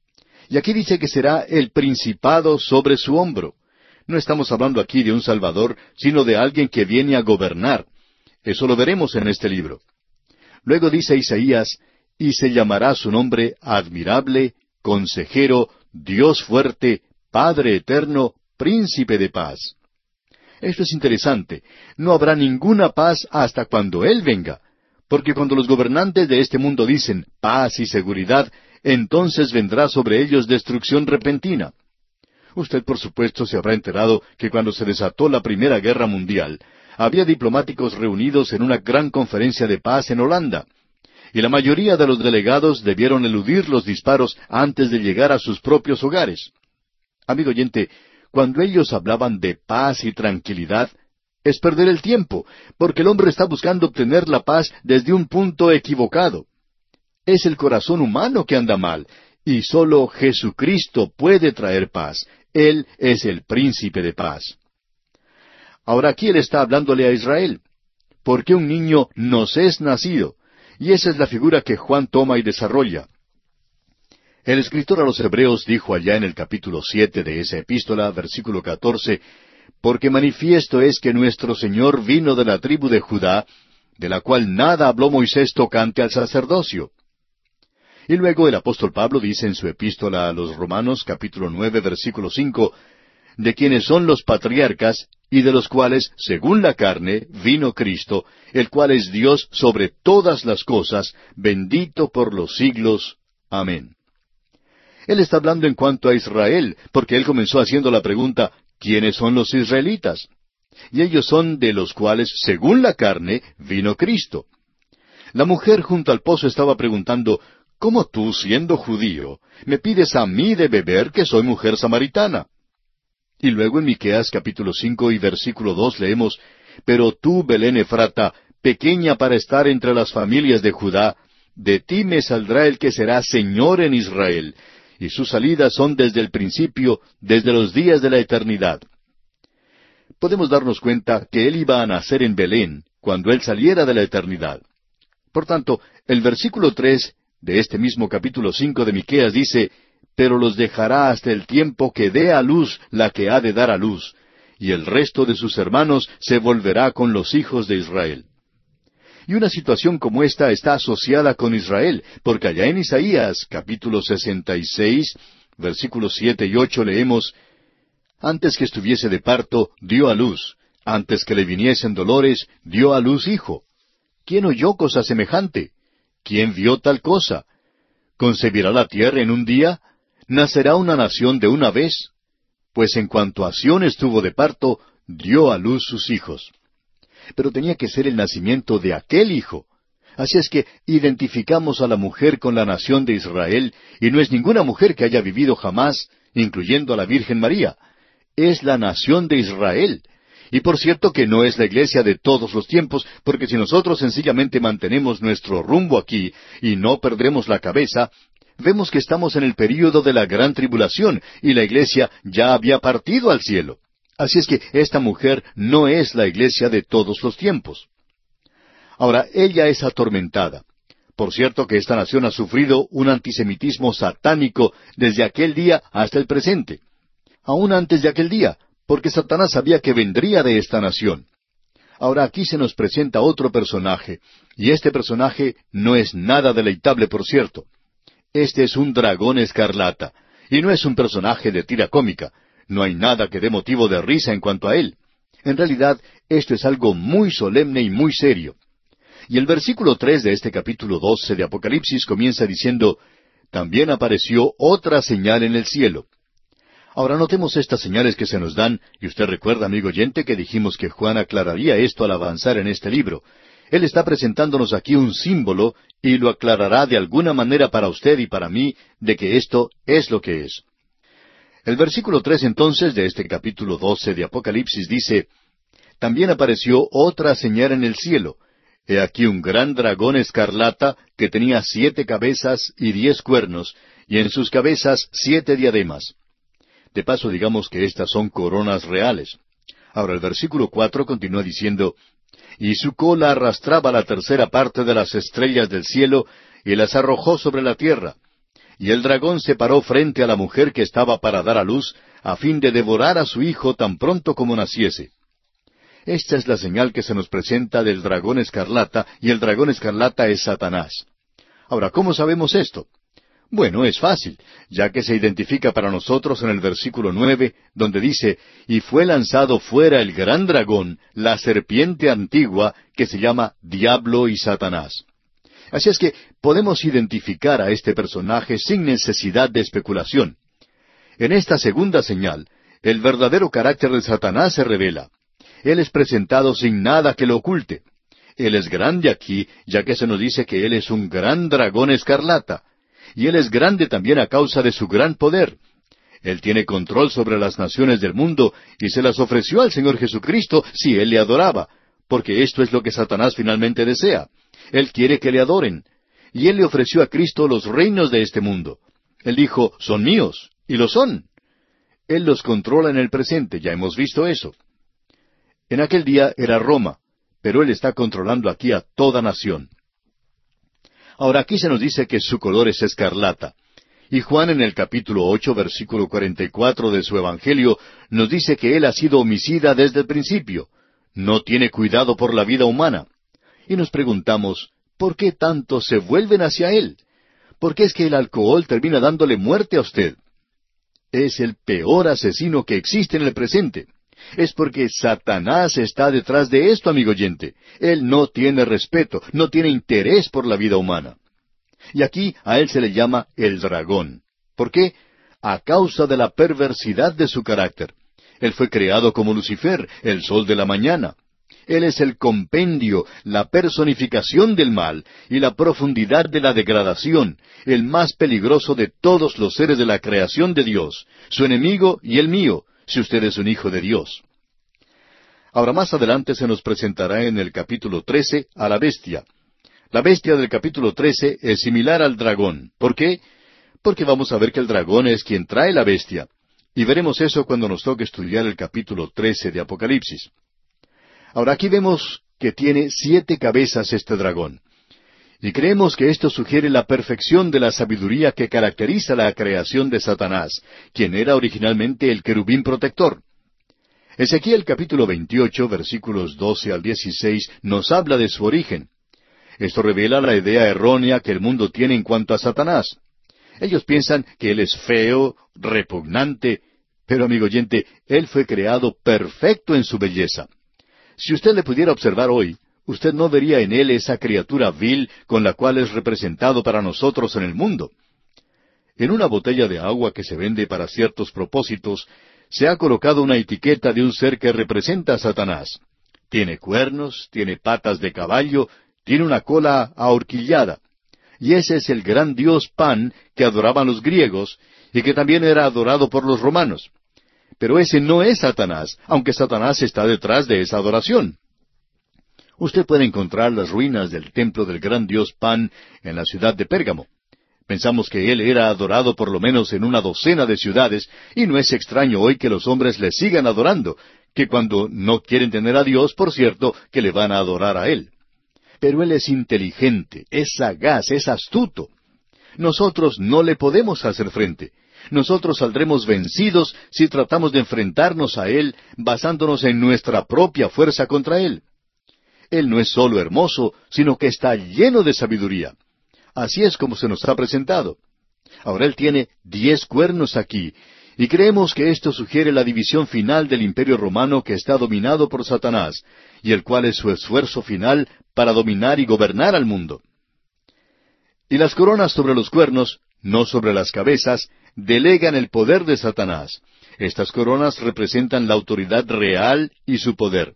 Y aquí dice que será el principado sobre su hombro. No estamos hablando aquí de un Salvador, sino de alguien que viene a gobernar. Eso lo veremos en este libro. Luego dice Isaías, y se llamará su nombre admirable, consejero, Dios fuerte, Padre eterno, príncipe de paz. Esto es interesante. No habrá ninguna paz hasta cuando Él venga. Porque cuando los gobernantes de este mundo dicen paz y seguridad, entonces vendrá sobre ellos destrucción repentina. Usted, por supuesto, se habrá enterado que cuando se desató la Primera Guerra Mundial, había diplomáticos reunidos en una gran conferencia de paz en Holanda. Y la mayoría de los delegados debieron eludir los disparos antes de llegar a sus propios hogares. Amigo oyente, cuando ellos hablaban de paz y tranquilidad, es perder el tiempo, porque el hombre está buscando obtener la paz desde un punto equivocado. Es el corazón humano que anda mal, y sólo Jesucristo puede traer paz. Él es el príncipe de paz. Ahora aquí Él está hablándole a Israel, porque un niño nos es nacido, y esa es la figura que Juan toma y desarrolla. El escritor a los Hebreos dijo allá en el capítulo 7 de esa epístola, versículo 14, «Porque manifiesto es que nuestro Señor vino de la tribu de Judá, de la cual nada habló Moisés tocante al sacerdocio». Y luego el apóstol Pablo dice en su epístola a los Romanos, capítulo 9, versículo 5, «De quienes son los patriarcas, y de los cuales, según la carne, vino Cristo, el cual es Dios sobre todas las cosas, bendito por los siglos. Amén». Él está hablando en cuanto a Israel, porque él comenzó haciendo la pregunta, ¿quiénes son los israelitas? Y ellos son de los cuales, según la carne, vino Cristo. La mujer junto al pozo estaba preguntando, ¿cómo tú, siendo judío, me pides a mí de beber que soy mujer samaritana? Y luego en Miqueas capítulo 5 y versículo 2 leemos, «Pero tú, Belén Efrata, pequeña para estar entre las familias de Judá, de ti me saldrá el que será Señor en Israel, y sus salidas son desde el principio, desde los días de la eternidad». Podemos darnos cuenta que Él iba a nacer en Belén, cuando Él saliera de la eternidad. Por tanto, el versículo 3 de este mismo capítulo 5 de Miqueas dice, «Pero los dejará hasta el tiempo que dé a luz la que ha de dar a luz, y el resto de sus hermanos se volverá con los hijos de Israel. Y una situación como esta está asociada con Israel, porque allá en Isaías, capítulo 66, versículos 7 y 8 leemos: Antes que estuviese de parto, dio a luz; antes que le viniesen dolores, dio a luz hijo. ¿Quién oyó cosa semejante? ¿Quién vio tal cosa? ¿Concebirá la tierra en un día? ¿Nacerá una nación de una vez? Pues en cuanto a Sión estuvo de parto, dio a luz sus hijos. Pero tenía que ser el nacimiento de aquel hijo. Así es que identificamos a la mujer con la nación de Israel, y no es ninguna mujer que haya vivido jamás, incluyendo a la Virgen María. Es la nación de Israel. Y por cierto que no es la iglesia de todos los tiempos, porque si nosotros sencillamente mantenemos nuestro rumbo aquí y no perdremos la cabeza, vemos que estamos en el período de la gran tribulación y la iglesia ya había partido al cielo. Así es que esta mujer no es la iglesia de todos los tiempos. Ahora, ella es atormentada. Por cierto que esta nación ha sufrido un antisemitismo satánico desde aquel día hasta el presente. Aún antes de aquel día, porque Satanás sabía que vendría de esta nación. Ahora aquí se nos presenta otro personaje, y este personaje no es nada deleitable, por cierto. Este es un dragón escarlata, y no es un personaje de tira cómica. No hay nada que dé motivo de risa en cuanto a él. En realidad, esto es algo muy solemne y muy serio. Y el versículo 3 de este capítulo 12 de Apocalipsis comienza diciendo: También apareció otra señal en el cielo. Ahora notemos estas señales que se nos dan, y usted recuerda, amigo oyente, que dijimos que Juan aclararía esto al avanzar en este libro. Él está presentándonos aquí un símbolo, y lo aclarará de alguna manera para usted y para mí, de que esto es lo que es. El versículo 3 entonces de este capítulo 12 de Apocalipsis dice: También apareció otra señal en el cielo. He aquí un gran dragón escarlata que tenía 7 cabezas y 10 cuernos, y en sus cabezas 7 diademas. De paso, digamos que estas son coronas reales. Ahora el versículo 4 continúa diciendo: Y su cola arrastraba la tercera parte de las estrellas del cielo, y las arrojó sobre la tierra. Y el dragón se paró frente a la mujer que estaba para dar a luz, a fin de devorar a su hijo tan pronto como naciese. Esta es la señal que se nos presenta del dragón escarlata, y el dragón escarlata es Satanás. Ahora, ¿cómo sabemos esto? Bueno, es fácil, ya que se identifica para nosotros en el versículo 9, donde dice: Y fue lanzado fuera el gran dragón, la serpiente antigua, que se llama Diablo y Satanás. Así es que podemos identificar a este personaje sin necesidad de especulación. En esta segunda señal, el verdadero carácter de Satanás se revela. Él es presentado sin nada que lo oculte. Él es grande aquí, ya que se nos dice que Él es un gran dragón escarlata. Y Él es grande también a causa de su gran poder. Él tiene control sobre las naciones del mundo y se las ofreció al Señor Jesucristo si Él le adoraba, porque esto es lo que Satanás finalmente desea. Él quiere que le adoren. Y Él le ofreció a Cristo los reinos de este mundo. Él dijo: son míos, y lo son. Él los controla en el presente, ya hemos visto eso. En aquel día era Roma, pero Él está controlando aquí a toda nación. Ahora aquí se nos dice que su color es escarlata. Y Juan en el capítulo 8, versículo 44 de su Evangelio, nos dice que él ha sido homicida desde el principio. No tiene cuidado por la vida humana. Y nos preguntamos, ¿por qué tanto se vuelven hacia él? ¿Por qué es que el alcohol termina dándole muerte a usted? Es el peor asesino que existe en el presente. Es porque Satanás está detrás de esto, amigo oyente. Él no tiene respeto, no tiene interés por la vida humana. Y aquí a él se le llama el dragón. ¿Por qué? A causa de la perversidad de su carácter. Él fue creado como Lucifer, el sol de la mañana. Él es el compendio, la personificación del mal y la profundidad de la degradación, el más peligroso de todos los seres de la creación de Dios, su enemigo y el mío, si usted es un hijo de Dios. Ahora más adelante se nos presentará en el capítulo 13 a la bestia. La bestia del capítulo 13 es similar al dragón. ¿Por qué? Porque vamos a ver que el dragón es quien trae la bestia. Y veremos eso cuando nos toque estudiar el capítulo 13 de Apocalipsis. Ahora aquí vemos que tiene 7 cabezas este dragón. Y creemos que esto sugiere la perfección de la sabiduría que caracteriza la creación de Satanás, quien era originalmente el querubín protector. Ezequiel capítulo 28, versículos 12 al 16, nos habla de su origen. Esto revela la idea errónea que el mundo tiene en cuanto a Satanás. Ellos piensan que él es feo, repugnante, pero amigo oyente, él fue creado perfecto en su belleza. Si usted le pudiera observar hoy, usted no vería en él esa criatura vil con la cual es representado para nosotros en el mundo. En una botella de agua que se vende para ciertos propósitos, se ha colocado una etiqueta de un ser que representa a Satanás. Tiene cuernos, tiene patas de caballo, tiene una cola ahorquillada. Y ese es el gran dios Pan que adoraban los griegos y que también era adorado por los romanos. Pero ese no es Satanás, aunque Satanás está detrás de esa adoración. Usted puede encontrar las ruinas del templo del gran dios Pan en la ciudad de Pérgamo. Pensamos que él era adorado por lo menos en una docena de ciudades, y no es extraño hoy que los hombres le sigan adorando, que cuando no quieren tener a Dios, por cierto, que le van a adorar a él. Pero él es inteligente, es sagaz, es astuto. Nosotros no le podemos hacer frente. Nosotros saldremos vencidos si tratamos de enfrentarnos a él basándonos en nuestra propia fuerza contra él. Él no es solo hermoso, sino que está lleno de sabiduría. Así es como se nos ha presentado. Ahora él tiene 10 cuernos aquí, y creemos que esto sugiere la división final del Imperio Romano que está dominado por Satanás, y el cual es su esfuerzo final para dominar y gobernar al mundo. Y las coronas sobre los cuernos, no sobre las cabezas, delegan el poder de Satanás. Estas coronas representan la autoridad real y su poder.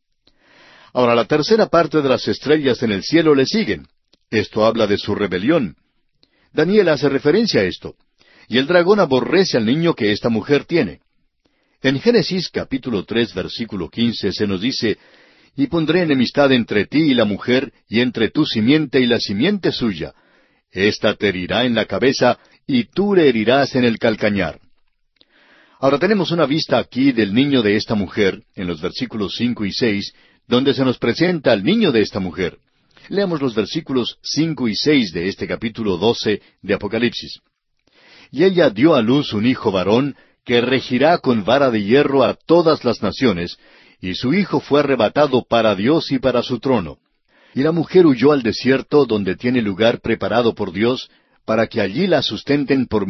Ahora, la tercera parte de las estrellas en el cielo le siguen. Esto habla de su rebelión. Daniel hace referencia a esto. Y el dragón aborrece al niño que esta mujer tiene. En Génesis capítulo 3, versículo 15 se nos dice, «Y pondré enemistad entre ti y la mujer, y entre tu simiente y la simiente suya. Esta te herirá en la cabeza, y tú le herirás en el calcañar». Ahora tenemos una vista aquí del niño de esta mujer, en los versículos 5 y 6, donde se nos presenta al niño de esta mujer. Leamos los versículos 5 y 6 de este capítulo 12 de Apocalipsis. «Y ella dio a luz un hijo varón, que regirá con vara de hierro a todas las naciones, y su hijo fue arrebatado para Dios y para su trono. Y la mujer huyó al desierto, donde tiene lugar preparado por Dios, para que allí la sustenten por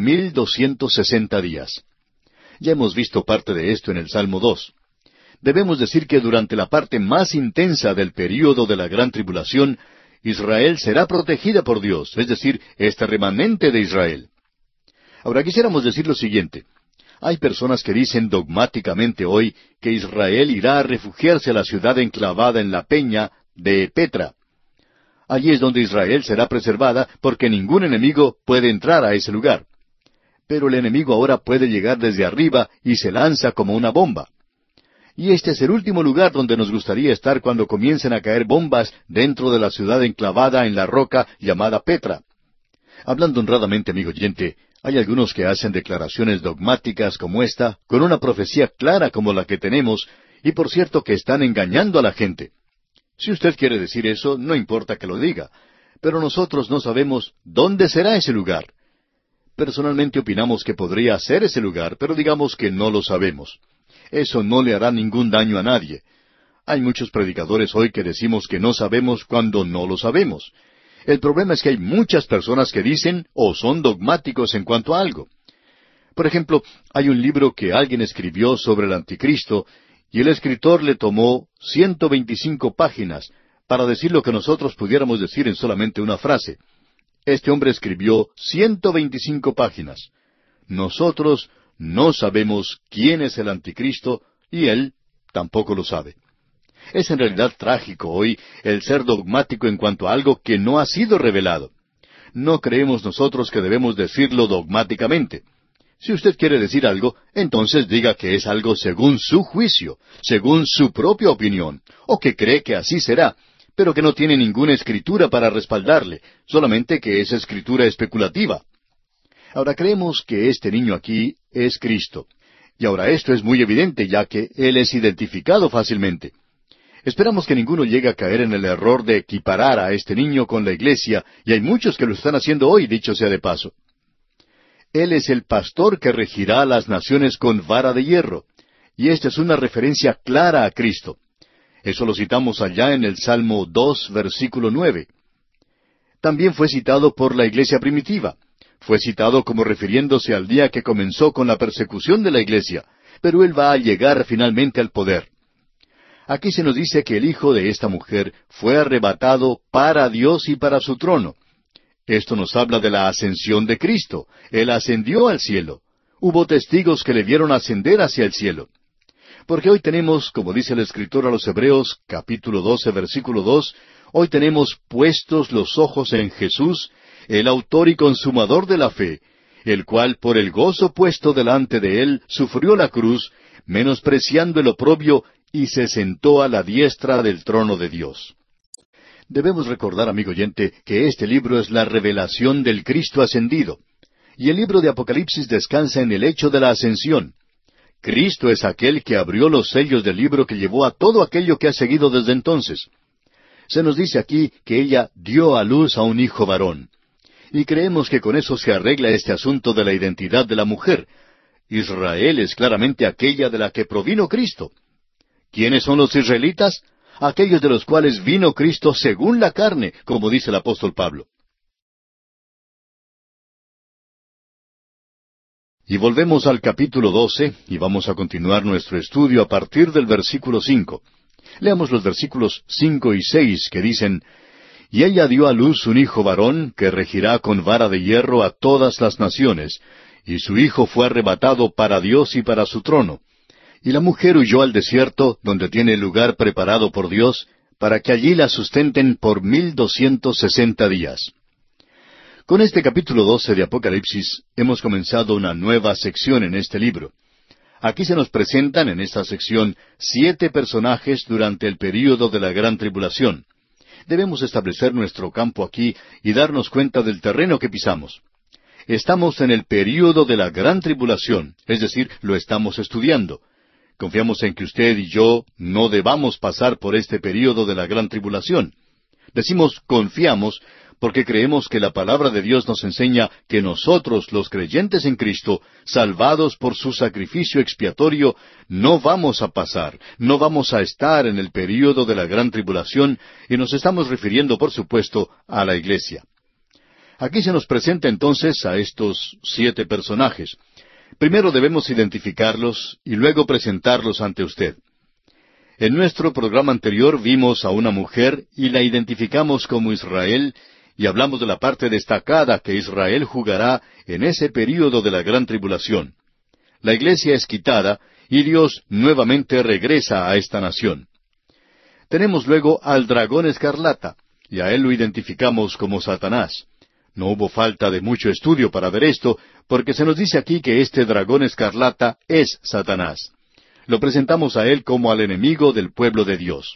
1260 días». Ya hemos visto parte de esto en el Salmo 2. Debemos decir que durante la parte más intensa del período de la gran tribulación, Israel será protegida por Dios, es decir, este remanente de Israel. Ahora quisiéramos decir lo siguiente. Hay personas que dicen dogmáticamente hoy que Israel irá a refugiarse a la ciudad enclavada en la peña de Petra. Allí es donde Israel será preservada porque ningún enemigo puede entrar a ese lugar. Pero el enemigo ahora puede llegar desde arriba y se lanza como una bomba. Y este es el último lugar donde nos gustaría estar cuando comiencen a caer bombas dentro de la ciudad enclavada en la roca llamada Petra. Hablando honradamente, amigo oyente, hay algunos que hacen declaraciones dogmáticas como esta, con una profecía clara como la que tenemos, y por cierto que están engañando a la gente. Si usted quiere decir eso, no importa que lo diga, pero nosotros no sabemos dónde será ese lugar. Personalmente opinamos que podría ser ese lugar, pero digamos que no lo sabemos. Eso no le hará ningún daño a nadie. Hay muchos predicadores hoy que decimos que no sabemos cuando no lo sabemos. El problema es que hay muchas personas que dicen o son dogmáticos en cuanto a algo. Por ejemplo, hay un libro que alguien escribió sobre el Anticristo, y el escritor le tomó 125 páginas para decir lo que nosotros pudiéramos decir en solamente una frase. Este hombre escribió 125 páginas. Nosotros no sabemos quién es el Anticristo, y él tampoco lo sabe. Es en realidad trágico hoy el ser dogmático en cuanto a algo que no ha sido revelado. No creemos nosotros que debemos decirlo dogmáticamente. Si usted quiere decir algo, entonces diga que es algo según su juicio, según su propia opinión, o que cree que así será, pero que no tiene ninguna escritura para respaldarle, solamente que es escritura especulativa. Ahora creemos que este niño aquí es Cristo. Y ahora esto es muy evidente, ya que Él es identificado fácilmente. Esperamos que ninguno llegue a caer en el error de equiparar a este niño con la iglesia, y hay muchos que lo están haciendo hoy, dicho sea de paso. Él es el pastor que regirá a las naciones con vara de hierro, y esta es una referencia clara a Cristo. Eso lo citamos allá en el Salmo 2, versículo 9. También fue citado por la iglesia primitiva. Fue citado como refiriéndose al día que comenzó con la persecución de la iglesia, pero Él va a llegar finalmente al poder. Aquí se nos dice que el hijo de esta mujer fue arrebatado para Dios y para su trono. Esto nos habla de la ascensión de Cristo. Él ascendió al cielo. Hubo testigos que le vieron ascender hacia el cielo. Porque hoy tenemos, como dice el escritor a los Hebreos, capítulo 12, versículo 2, hoy tenemos puestos los ojos en Jesús, el autor y consumador de la fe, el cual por el gozo puesto delante de él sufrió la cruz, menospreciando el oprobio, y se sentó a la diestra del trono de Dios. Debemos recordar, amigo oyente, que este libro es la revelación del Cristo ascendido, y el libro de Apocalipsis descansa en el hecho de la ascensión. Cristo es aquel que abrió los sellos del libro que llevó a todo aquello que ha seguido desde entonces. Se nos dice aquí que ella dio a luz a un hijo varón. Y creemos que con eso se arregla este asunto de la identidad de la mujer. Israel es claramente aquella de la que provino Cristo. ¿Quiénes son los israelitas? Aquellos de los cuales vino Cristo según la carne, como dice el apóstol Pablo. Y volvemos al capítulo 12, y vamos a continuar nuestro estudio a partir del versículo 5. Leamos los versículos 5 y 6 que dicen: Y ella dio a luz un hijo varón, que regirá con vara de hierro a todas las naciones, y su hijo fue arrebatado para Dios y para su trono. Y la mujer huyó al desierto, donde tiene lugar preparado por Dios, para que allí la sustenten por 1260 días. Con este capítulo 12 de Apocalipsis hemos comenzado una nueva sección en este libro. Aquí se nos presentan en esta sección 7 personajes durante el período de la Gran Tribulación. Debemos establecer nuestro campo aquí y darnos cuenta del terreno que pisamos. Estamos en el período de la Gran Tribulación, es decir, lo estamos estudiando. Confiamos en que usted y yo no debamos pasar por este período de la Gran Tribulación. Decimos confiamos porque creemos que la palabra de Dios nos enseña que nosotros, los creyentes en Cristo, salvados por su sacrificio expiatorio, no vamos a pasar, no vamos a estar en el período de la Gran Tribulación, y nos estamos refiriendo, por supuesto, a la iglesia. Aquí se nos presenta entonces a estos 7 personajes. Primero debemos identificarlos y luego presentarlos ante usted. En nuestro programa anterior vimos a una mujer y la identificamos como Israel, y hablamos de la parte destacada que Israel jugará en ese período de la Gran Tribulación. La iglesia es quitada y Dios nuevamente regresa a esta nación. Tenemos luego al dragón escarlata, y a él lo identificamos como Satanás. No hubo falta de mucho estudio para ver esto, porque se nos dice aquí que este dragón escarlata es Satanás. Lo presentamos a él como al enemigo del pueblo de Dios.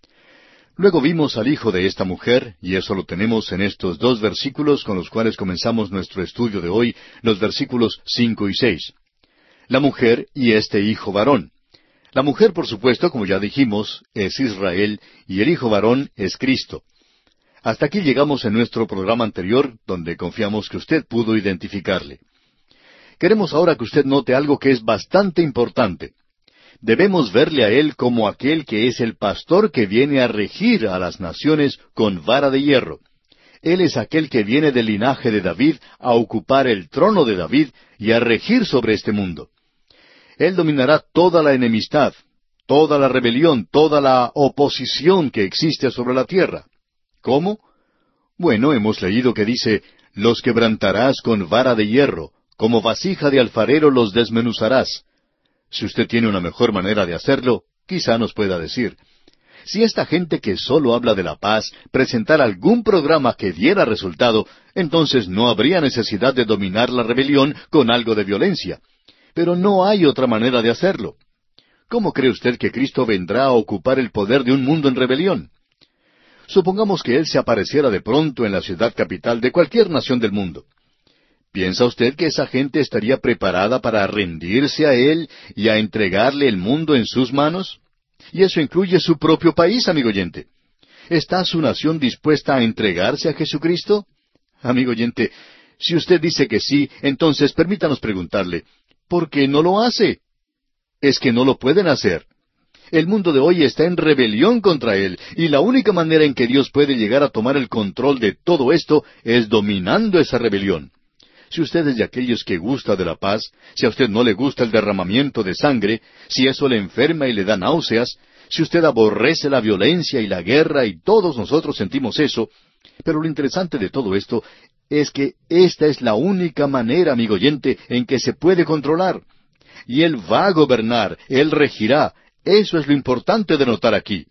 Luego vimos al hijo de esta mujer, y eso lo tenemos en estos 2 versículos con los cuales comenzamos nuestro estudio de hoy, los versículos 5 y 6. La mujer y este hijo varón. La mujer, por supuesto, como ya dijimos, es Israel, y el hijo varón es Cristo. Hasta aquí llegamos en nuestro programa anterior, donde confiamos que usted pudo identificarle. Queremos ahora que usted note algo que es bastante importante. Debemos verle a Él como aquel que es el pastor que viene a regir a las naciones con vara de hierro. Él es aquel que viene del linaje de David a ocupar el trono de David y a regir sobre este mundo. Él dominará toda la enemistad, toda la rebelión, toda la oposición que existe sobre la tierra. ¿Cómo? Bueno, hemos leído que dice: los quebrantarás con vara de hierro, como vasija de alfarero los desmenuzarás. Si usted tiene una mejor manera de hacerlo, quizá nos pueda decir. Si esta gente que solo habla de la paz presentara algún programa que diera resultado, entonces no habría necesidad de dominar la rebelión con algo de violencia. Pero no hay otra manera de hacerlo. ¿Cómo cree usted que Cristo vendrá a ocupar el poder de un mundo en rebelión? Supongamos que Él se apareciera de pronto en la ciudad capital de cualquier nación del mundo. ¿Piensa usted que esa gente estaría preparada para rendirse a Él y a entregarle el mundo en sus manos? Y eso incluye su propio país, amigo oyente. ¿Está su nación dispuesta a entregarse a Jesucristo? Amigo oyente, si usted dice que sí, entonces permítanos preguntarle, ¿por qué no lo hace? es que no lo pueden hacer. El mundo de hoy está en rebelión contra Él, y la única manera en que Dios puede llegar a tomar el control de todo esto es dominando esa rebelión. Si usted es de aquellos que gusta de la paz, si a usted no le gusta el derramamiento de sangre, si eso le enferma y le da náuseas, si usted aborrece la violencia y la guerra, y todos nosotros sentimos eso, pero lo interesante de todo esto es que esta es la única manera, amigo oyente, en que se puede controlar. Y Él va a gobernar, Él regirá. Eso es lo importante de notar aquí.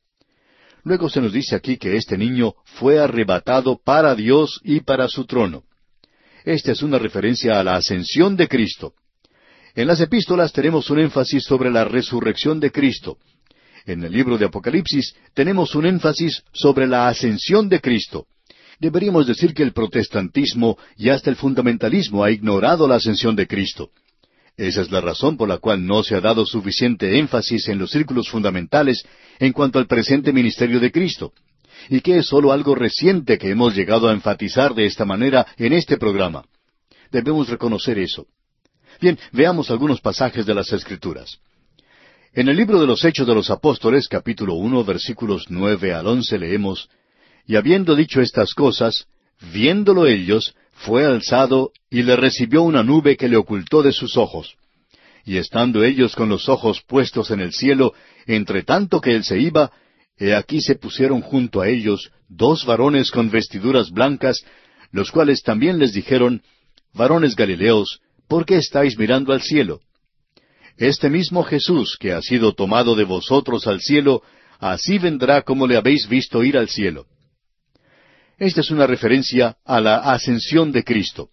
Luego se nos dice aquí que este niño fue arrebatado para Dios y para su trono. Esta es una referencia a la ascensión de Cristo. En las epístolas tenemos un énfasis sobre la resurrección de Cristo. En el libro de Apocalipsis tenemos un énfasis sobre la ascensión de Cristo. Deberíamos decir que el protestantismo y hasta el fundamentalismo ha ignorado la ascensión de Cristo. Esa es la razón por la cual no se ha dado suficiente énfasis en los círculos fundamentales en cuanto al presente ministerio de Cristo, y que es sólo algo reciente que hemos llegado a enfatizar de esta manera en este programa. Debemos reconocer eso. Bien, veamos algunos pasajes de las Escrituras. En el libro de los Hechos de los Apóstoles, capítulo 1, versículos 9 al 11, leemos: Y habiendo dicho estas cosas, viéndolo ellos, fue alzado, y le recibió una nube que le ocultó de sus ojos. Y estando ellos con los ojos puestos en el cielo, entre tanto que él se iba, he aquí se pusieron junto a ellos 2 varones con vestiduras blancas, los cuales también les dijeron: Varones Galileos, ¿por qué estáis mirando al cielo? Este mismo Jesús, que ha sido tomado de vosotros al cielo, así vendrá como le habéis visto ir al cielo. Esta es una referencia a la ascensión de Cristo.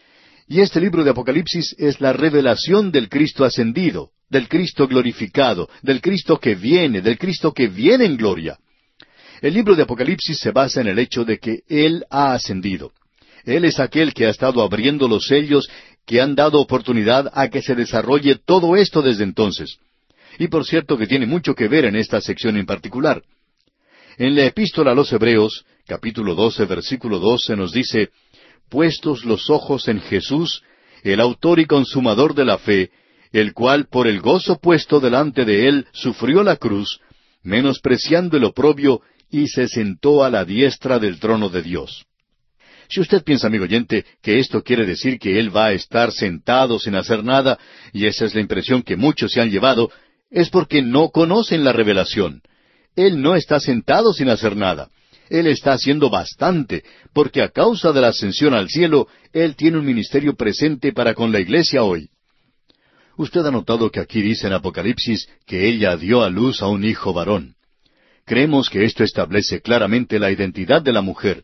Y este libro de Apocalipsis es la revelación del Cristo ascendido, del Cristo glorificado, del Cristo que viene en gloria. El libro de Apocalipsis se basa en el hecho de que Él ha ascendido. Él es aquel que ha estado abriendo los sellos que han dado oportunidad a que se desarrolle todo esto desde entonces. Y por cierto que tiene mucho que ver en esta sección en particular. En la epístola a los Hebreos, capítulo 12, versículo 12, nos dice: Puestos los ojos en Jesús, el autor y consumador de la fe, el cual por el gozo puesto delante de él sufrió la cruz, menospreciando el oprobio, y se sentó a la diestra del trono de Dios. Si usted piensa, amigo oyente, que esto quiere decir que Él va a estar sentado sin hacer nada, y esa es la impresión que muchos se han llevado, es porque no conocen la revelación. Él no está sentado sin hacer nada. Él está haciendo bastante, porque a causa de la ascensión al cielo, Él tiene un ministerio presente para con la iglesia hoy. Usted ha notado que aquí dice en Apocalipsis que ella dio a luz a un hijo varón. Creemos que esto establece claramente la identidad de la mujer.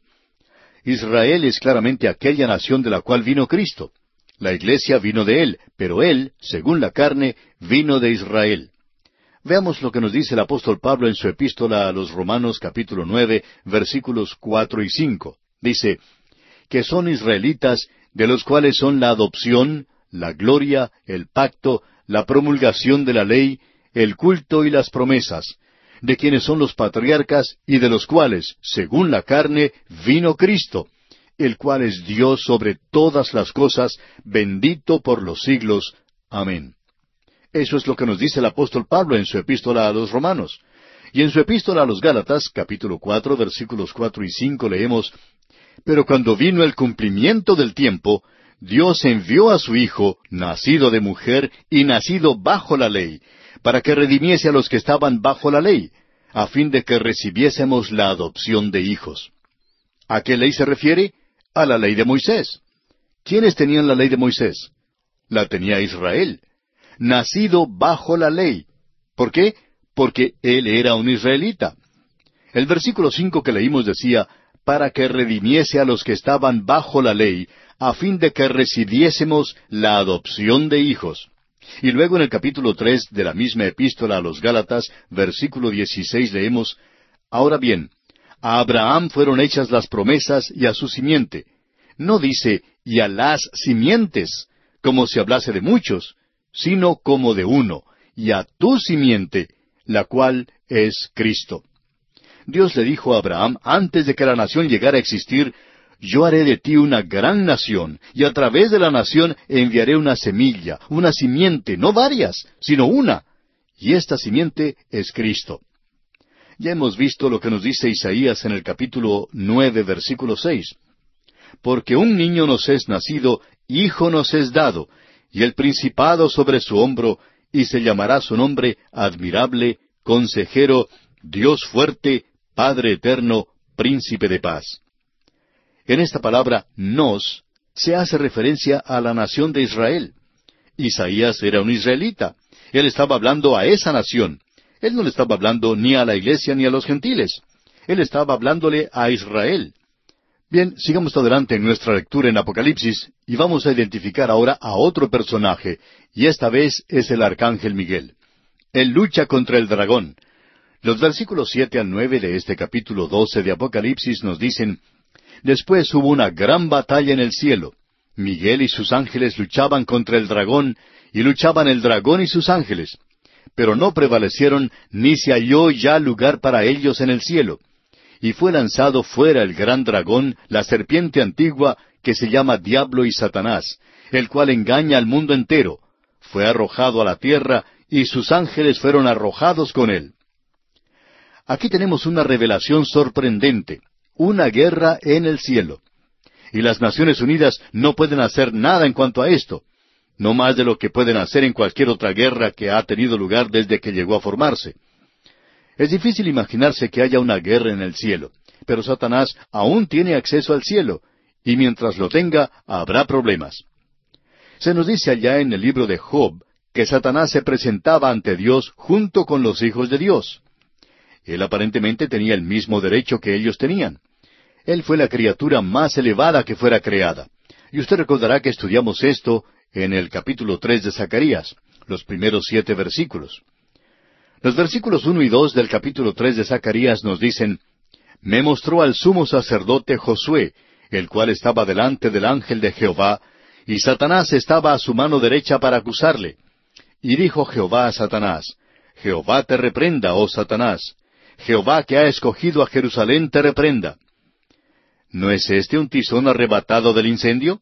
Israel es claramente aquella nación de la cual vino Cristo. La iglesia vino de Él, pero Él, según la carne, vino de Israel. Veamos lo que nos dice el apóstol Pablo en su epístola a los Romanos capítulo 9, versículos 4 y 5. Dice: que son israelitas, de los cuales son la adopción, la gloria, el pacto, la promulgación de la ley, el culto y las promesas, de quienes son los patriarcas y de los cuales, según la carne, vino Cristo, el cual es Dios sobre todas las cosas, bendito por los siglos. Amén. Eso es lo que nos dice el apóstol Pablo en su epístola a los Romanos. Y en su epístola a los Gálatas, capítulo 4, versículos 4 y 5, leemos: pero cuando vino el cumplimiento del tiempo, Dios envió a su Hijo, nacido de mujer y nacido bajo la ley, para que redimiese a los que estaban bajo la ley, a fin de que recibiésemos la adopción de hijos. ¿A qué ley se refiere? A la ley de Moisés. ¿Quiénes tenían la ley de Moisés? La tenía Israel. Nacido bajo la ley. ¿Por qué? Porque él era un israelita. El versículo 5 que leímos decía: para que redimiese a los que estaban bajo la ley, a fin de que recibiésemos la adopción de hijos. Y luego en el capítulo 3 de la misma epístola a los Gálatas, versículo 16, leemos: ahora bien, a Abraham fueron hechas las promesas y a su simiente. No dice, y a las simientes, como si hablase de muchos, sino como de uno, y a tu simiente, la cual es Cristo. Dios le dijo a Abraham, antes de que la nación llegara a existir: yo haré de ti una gran nación, y a través de la nación enviaré una semilla, una simiente, no varias, sino una. Y esta simiente es Cristo. Ya hemos visto lo que nos dice Isaías en el capítulo 9, versículo 6. Porque un niño nos es nacido, hijo nos es dado, y el principado sobre su hombro, y se llamará su nombre Admirable, Consejero, Dios fuerte, Padre eterno, Príncipe de paz. En esta palabra nos se hace referencia a la nación de Israel. Isaías era un israelita. Él estaba hablando a esa nación. Él no le estaba hablando ni a la iglesia ni a los gentiles. Él estaba hablándole a Israel. Bien, sigamos adelante en nuestra lectura en Apocalipsis y vamos a identificar ahora a otro personaje, y esta vez es el arcángel Miguel. Él lucha contra el dragón. Los versículos 7 al 9 de este capítulo 12 de Apocalipsis nos dicen: Después hubo una gran batalla en el cielo. Miguel y sus ángeles luchaban contra el dragón, y luchaban el dragón y sus ángeles. Pero no prevalecieron, ni se halló ya lugar para ellos en el cielo. Y fue lanzado fuera el gran dragón, la serpiente antigua, que se llama Diablo y Satanás, el cual engaña al mundo entero. Fue arrojado a la tierra, y sus ángeles fueron arrojados con él. Aquí tenemos una revelación sorprendente, una guerra en el cielo. Y las Naciones Unidas no pueden hacer nada en cuanto a esto, no más de lo que pueden hacer en cualquier otra guerra que ha tenido lugar desde que llegó a formarse. Es difícil imaginarse que haya una guerra en el cielo, pero Satanás aún tiene acceso al cielo, y mientras lo tenga, habrá problemas. Se nos dice allá en el libro de Job que Satanás se presentaba ante Dios junto con los hijos de Dios. Él aparentemente tenía el mismo derecho que ellos tenían. Él fue la criatura más elevada que fuera creada. Y usted recordará que estudiamos esto en el capítulo 3 de Zacarías, los primeros 7 versículos. Los versículos 1 y 2 del capítulo 3 de Zacarías nos dicen: Me mostró al sumo sacerdote Josué, el cual estaba delante del ángel de Jehová, y Satanás estaba a su mano derecha para acusarle. Y dijo Jehová a Satanás: Jehová te reprenda, oh Satanás. Jehová que ha escogido a Jerusalén te reprenda. ¿No es este un tizón arrebatado del incendio?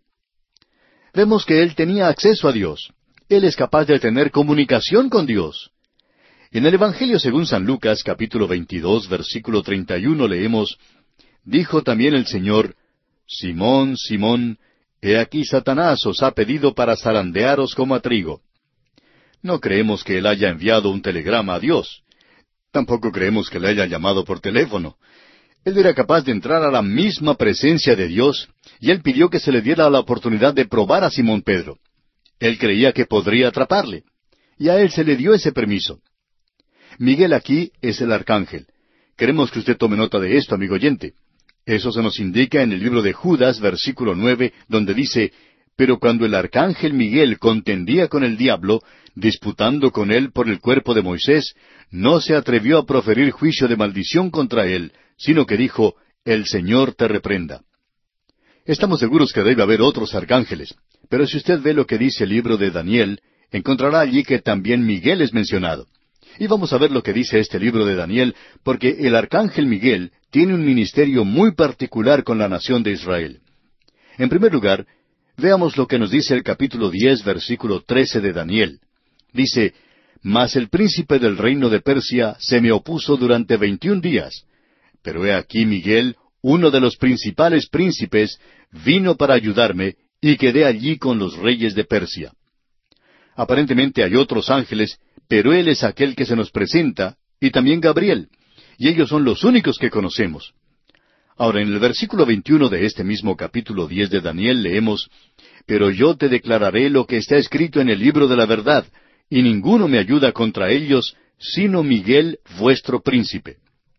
Vemos que él tenía acceso a Dios. Él es capaz de tener comunicación con Dios. En el Evangelio según San Lucas, capítulo 22, versículo 31, leemos: Dijo también el Señor: Simón, Simón, he aquí Satanás os ha pedido para zarandearos como a trigo. No creemos que él haya enviado un telegrama a Dios. Tampoco creemos que le haya llamado por teléfono. Él era capaz de entrar a la misma presencia de Dios, y él pidió que se le diera la oportunidad de probar a Simón Pedro. Él creía que podría atraparle, y a él se le dio ese permiso. Miguel aquí es el arcángel. Queremos que usted tome nota de esto, amigo oyente. Eso se nos indica en el libro de Judas, versículo 9, donde dice: Pero cuando el arcángel Miguel contendía con el diablo, disputando con él por el cuerpo de Moisés, no se atrevió a proferir juicio de maldición contra él, sino que dijo: El Señor te reprenda. Estamos seguros que debe haber otros arcángeles, pero si usted ve lo que dice el libro de Daniel, encontrará allí que también Miguel es mencionado. Y vamos a ver lo que dice este libro de Daniel, porque el arcángel Miguel tiene un ministerio muy particular con la nación de Israel. En primer lugar, veamos lo que nos dice el capítulo 10, versículo 13 de Daniel. Dice: Mas el príncipe del reino de Persia se me opuso durante 21 días. Pero he aquí Miguel, uno de los principales príncipes, vino para ayudarme, y quedé allí con los reyes de Persia. Aparentemente hay otros ángeles, pero él es aquel que se nos presenta, y también Gabriel, y ellos son los únicos que conocemos. Ahora, en el versículo 21 de este mismo capítulo 10 de Daniel leemos: Pero yo te declararé lo que está escrito en el libro de la verdad, y ninguno me ayuda contra ellos, sino Miguel, vuestro príncipe.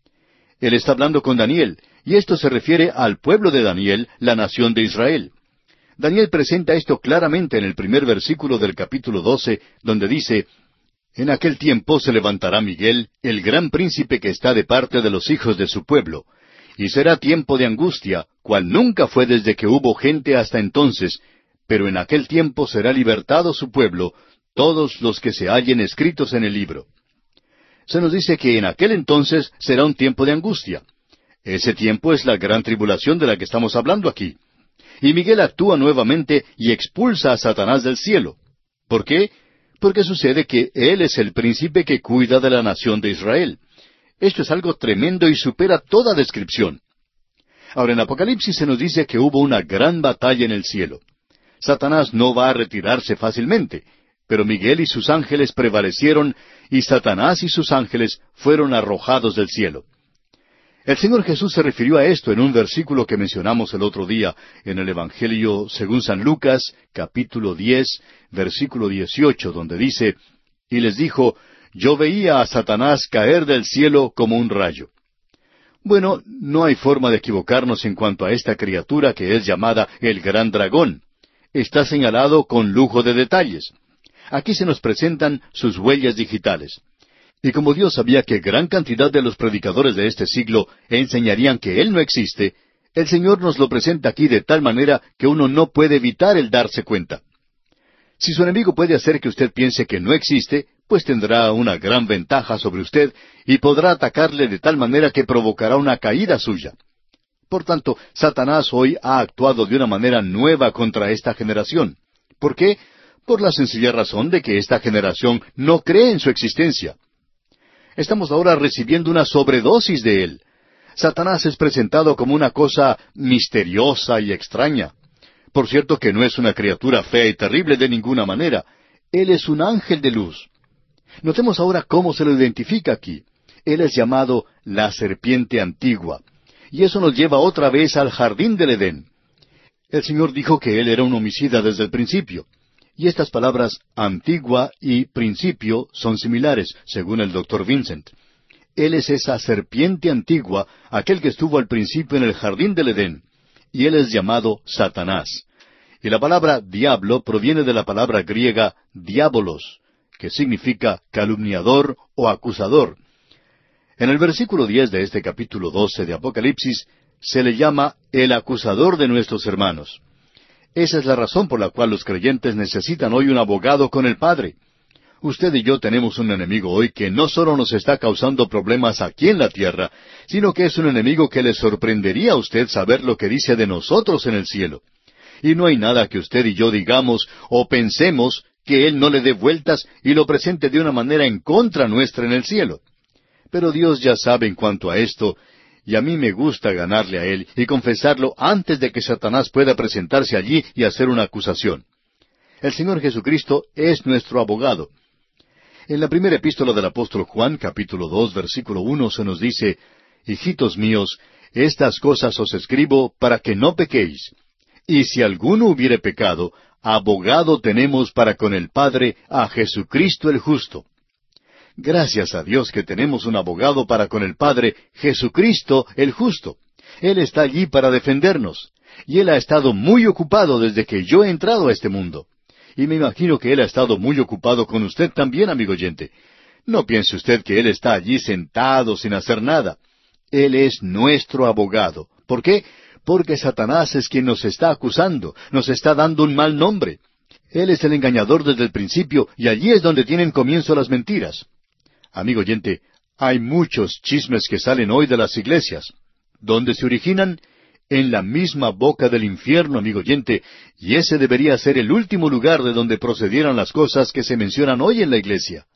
Él está hablando con Daniel, y esto se refiere al pueblo de Daniel, la nación de Israel. Daniel presenta esto claramente en el primer versículo del capítulo 12, donde dice: En aquel tiempo se levantará Miguel, el gran príncipe que está de parte de los hijos de su pueblo, y será tiempo de angustia, cual nunca fue desde que hubo gente hasta entonces, pero en aquel tiempo será libertado su pueblo, todos los que se hallen escritos en el libro. Se nos dice que en aquel entonces será un tiempo de angustia. Ese tiempo es la gran tribulación de la que estamos hablando aquí. Y Miguel actúa nuevamente y expulsa a Satanás del cielo. ¿Por qué? Porque sucede que él es el príncipe que cuida de la nación de Israel. Esto es algo tremendo y supera toda descripción. Ahora en Apocalipsis se nos dice que hubo una gran batalla en el cielo. Satanás no va a retirarse fácilmente, pero Miguel y sus ángeles prevalecieron y Satanás y sus ángeles fueron arrojados del cielo. El Señor Jesús se refirió a esto en un versículo que mencionamos el otro día en el Evangelio según San Lucas, capítulo 10, versículo 18, donde dice, y les dijo, yo veía a Satanás caer del cielo como un rayo. Bueno, no hay forma de equivocarnos en cuanto a esta criatura que es llamada el gran dragón. Está señalado con lujo de detalles. Aquí se nos presentan sus huellas digitales. Y como Dios sabía que gran cantidad de los predicadores de este siglo enseñarían que Él no existe, el Señor nos lo presenta aquí de tal manera que uno no puede evitar el darse cuenta. Si su enemigo puede hacer que usted piense que no existe, pues tendrá una gran ventaja sobre usted y podrá atacarle de tal manera que provocará una caída suya. Por tanto, Satanás hoy ha actuado de una manera nueva contra esta generación. ¿Por qué? Por la sencilla razón de que esta generación no cree en su existencia. Estamos ahora recibiendo una sobredosis de él. Satanás es presentado como una cosa misteriosa y extraña. Por cierto que no es una criatura fea y terrible de ninguna manera. Él es un ángel de luz. Notemos ahora cómo se lo identifica aquí. Él es llamado la serpiente antigua. Y eso nos lleva otra vez al jardín del Edén. El Señor dijo que él era un homicida desde el principio. Y estas palabras antigua y principio son similares, según el Dr. Vincent. Él es esa serpiente antigua, aquel que estuvo al principio en el jardín del Edén. Y él es llamado Satanás. Y la palabra diablo proviene de la palabra griega diabolos, que significa calumniador o acusador. En el versículo 10 de este capítulo 12 de Apocalipsis, se le llama el acusador de nuestros hermanos. Esa es la razón por la cual los creyentes necesitan hoy un abogado con el Padre. Usted y yo tenemos un enemigo hoy que no solo nos está causando problemas aquí en la tierra, sino que es un enemigo que le sorprendería a usted saber lo que dice de nosotros en el cielo. Y no hay nada que usted y yo digamos o pensemos que Él no le dé vueltas y lo presente de una manera en contra nuestra en el cielo. Pero Dios ya sabe en cuanto a esto, y a mí me gusta ganarle a Él y confesarlo antes de que Satanás pueda presentarse allí y hacer una acusación. El Señor Jesucristo es nuestro abogado. En la primera epístola del apóstol Juan, capítulo 2, versículo 1, se nos dice, hijitos míos, estas cosas os escribo para que no pequéis. Y si alguno hubiere pecado, abogado tenemos para con el Padre a Jesucristo el justo. Gracias a Dios que tenemos un abogado para con el Padre, Jesucristo el justo. Él está allí para defendernos. Y Él ha estado muy ocupado desde que yo he entrado a este mundo. Y me imagino que Él ha estado muy ocupado con usted también, amigo oyente. No piense usted que Él está allí sentado sin hacer nada. Él es nuestro abogado. ¿Por qué? Porque Satanás es quien nos está acusando, nos está dando un mal nombre. Él es el engañador desde el principio y allí es donde tienen comienzo las mentiras. Amigo oyente, hay muchos chismes que salen hoy de las iglesias. ¿Dónde se originan? En la misma boca del infierno, amigo oyente, y ese debería ser el último lugar de donde procedieran las cosas que se mencionan hoy en la iglesia.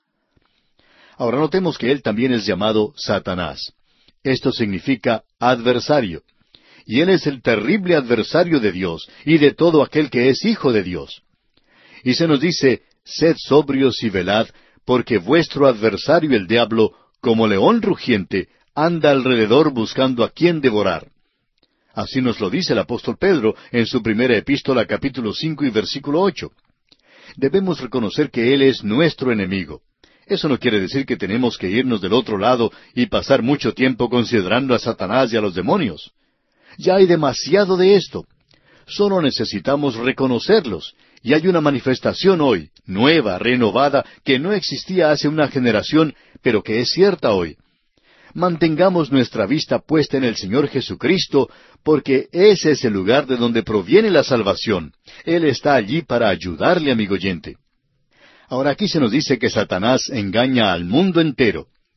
Ahora notemos que él también es llamado Satanás. Esto significa adversario. Y él es el terrible adversario de Dios y de todo aquel que es hijo de Dios. Y se nos dice, sed sobrios y velad, porque vuestro adversario el diablo, como león rugiente, anda alrededor buscando a quien devorar. Así nos lo dice el apóstol Pedro en su primera epístola, capítulo 5 y versículo 8. Debemos reconocer que Él es nuestro enemigo. Eso no quiere decir que tenemos que irnos del otro lado y pasar mucho tiempo considerando a Satanás y a los demonios. Ya hay demasiado de esto. Solo necesitamos reconocerlos. Y hay una manifestación hoy, nueva, renovada, que no existía hace una generación, pero que es cierta hoy. Mantengamos nuestra vista puesta en el Señor Jesucristo, porque ese es el lugar de donde proviene la salvación. Él está allí para ayudarle, amigo oyente. Ahora aquí se nos dice que Satanás engaña al mundo entero.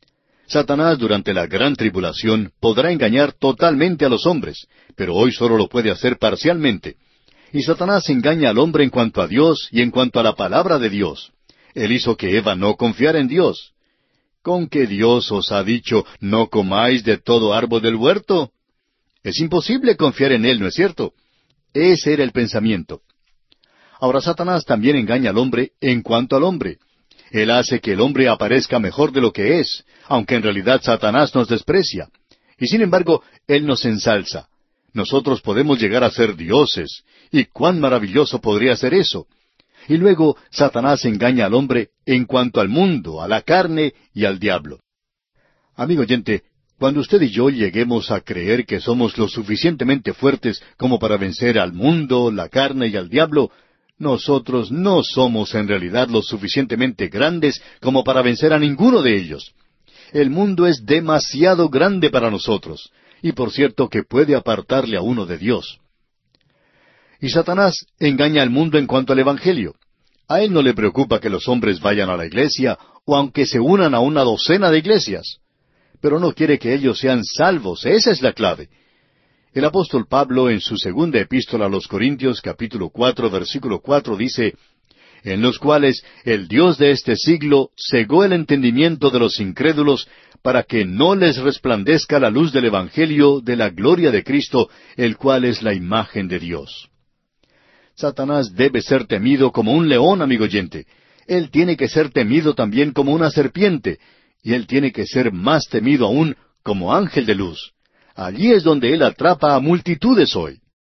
Satanás durante la gran tribulación podrá engañar totalmente a los hombres, pero hoy solo lo puede hacer parcialmente. Y Satanás engaña al hombre en cuanto a Dios y en cuanto a la palabra de Dios. Él hizo que Eva no confiara en Dios. ¿Con que Dios os ha dicho, no comáis de todo árbol del huerto? Es imposible confiar en Él, ¿no es cierto? Ese era el pensamiento. Ahora Satanás también engaña al hombre en cuanto al hombre. Él hace que el hombre aparezca mejor de lo que es, aunque en realidad Satanás nos desprecia. Y sin embargo, Él nos ensalza. Nosotros podemos llegar a ser dioses. ¿Y cuán maravilloso podría ser eso? Y luego Satanás engaña al hombre en cuanto al mundo, a la carne y al diablo. Amigo oyente, cuando usted y yo lleguemos a creer que somos lo suficientemente fuertes como para vencer al mundo, la carne y al diablo, nosotros no somos en realidad lo suficientemente grandes como para vencer a ninguno de ellos. El mundo es demasiado grande para nosotros, y por cierto que puede apartarle a uno de Dios. Y Satanás engaña al mundo en cuanto al Evangelio. A él no le preocupa que los hombres vayan a la iglesia, o aunque se unan a una docena de iglesias. Pero no quiere que ellos sean salvos, esa es la clave. El apóstol Pablo en su segunda epístola a los Corintios, capítulo 4, versículo 4, dice, en los cuales el Dios de este siglo cegó el entendimiento de los incrédulos, para que no les resplandezca la luz del Evangelio de la gloria de Cristo, el cual es la imagen de Dios. Satanás debe ser temido como un león, amigo oyente. Él tiene que ser temido también como una serpiente, y él tiene que ser más temido aún como ángel de luz. Allí es donde él atrapa a multitudes hoy.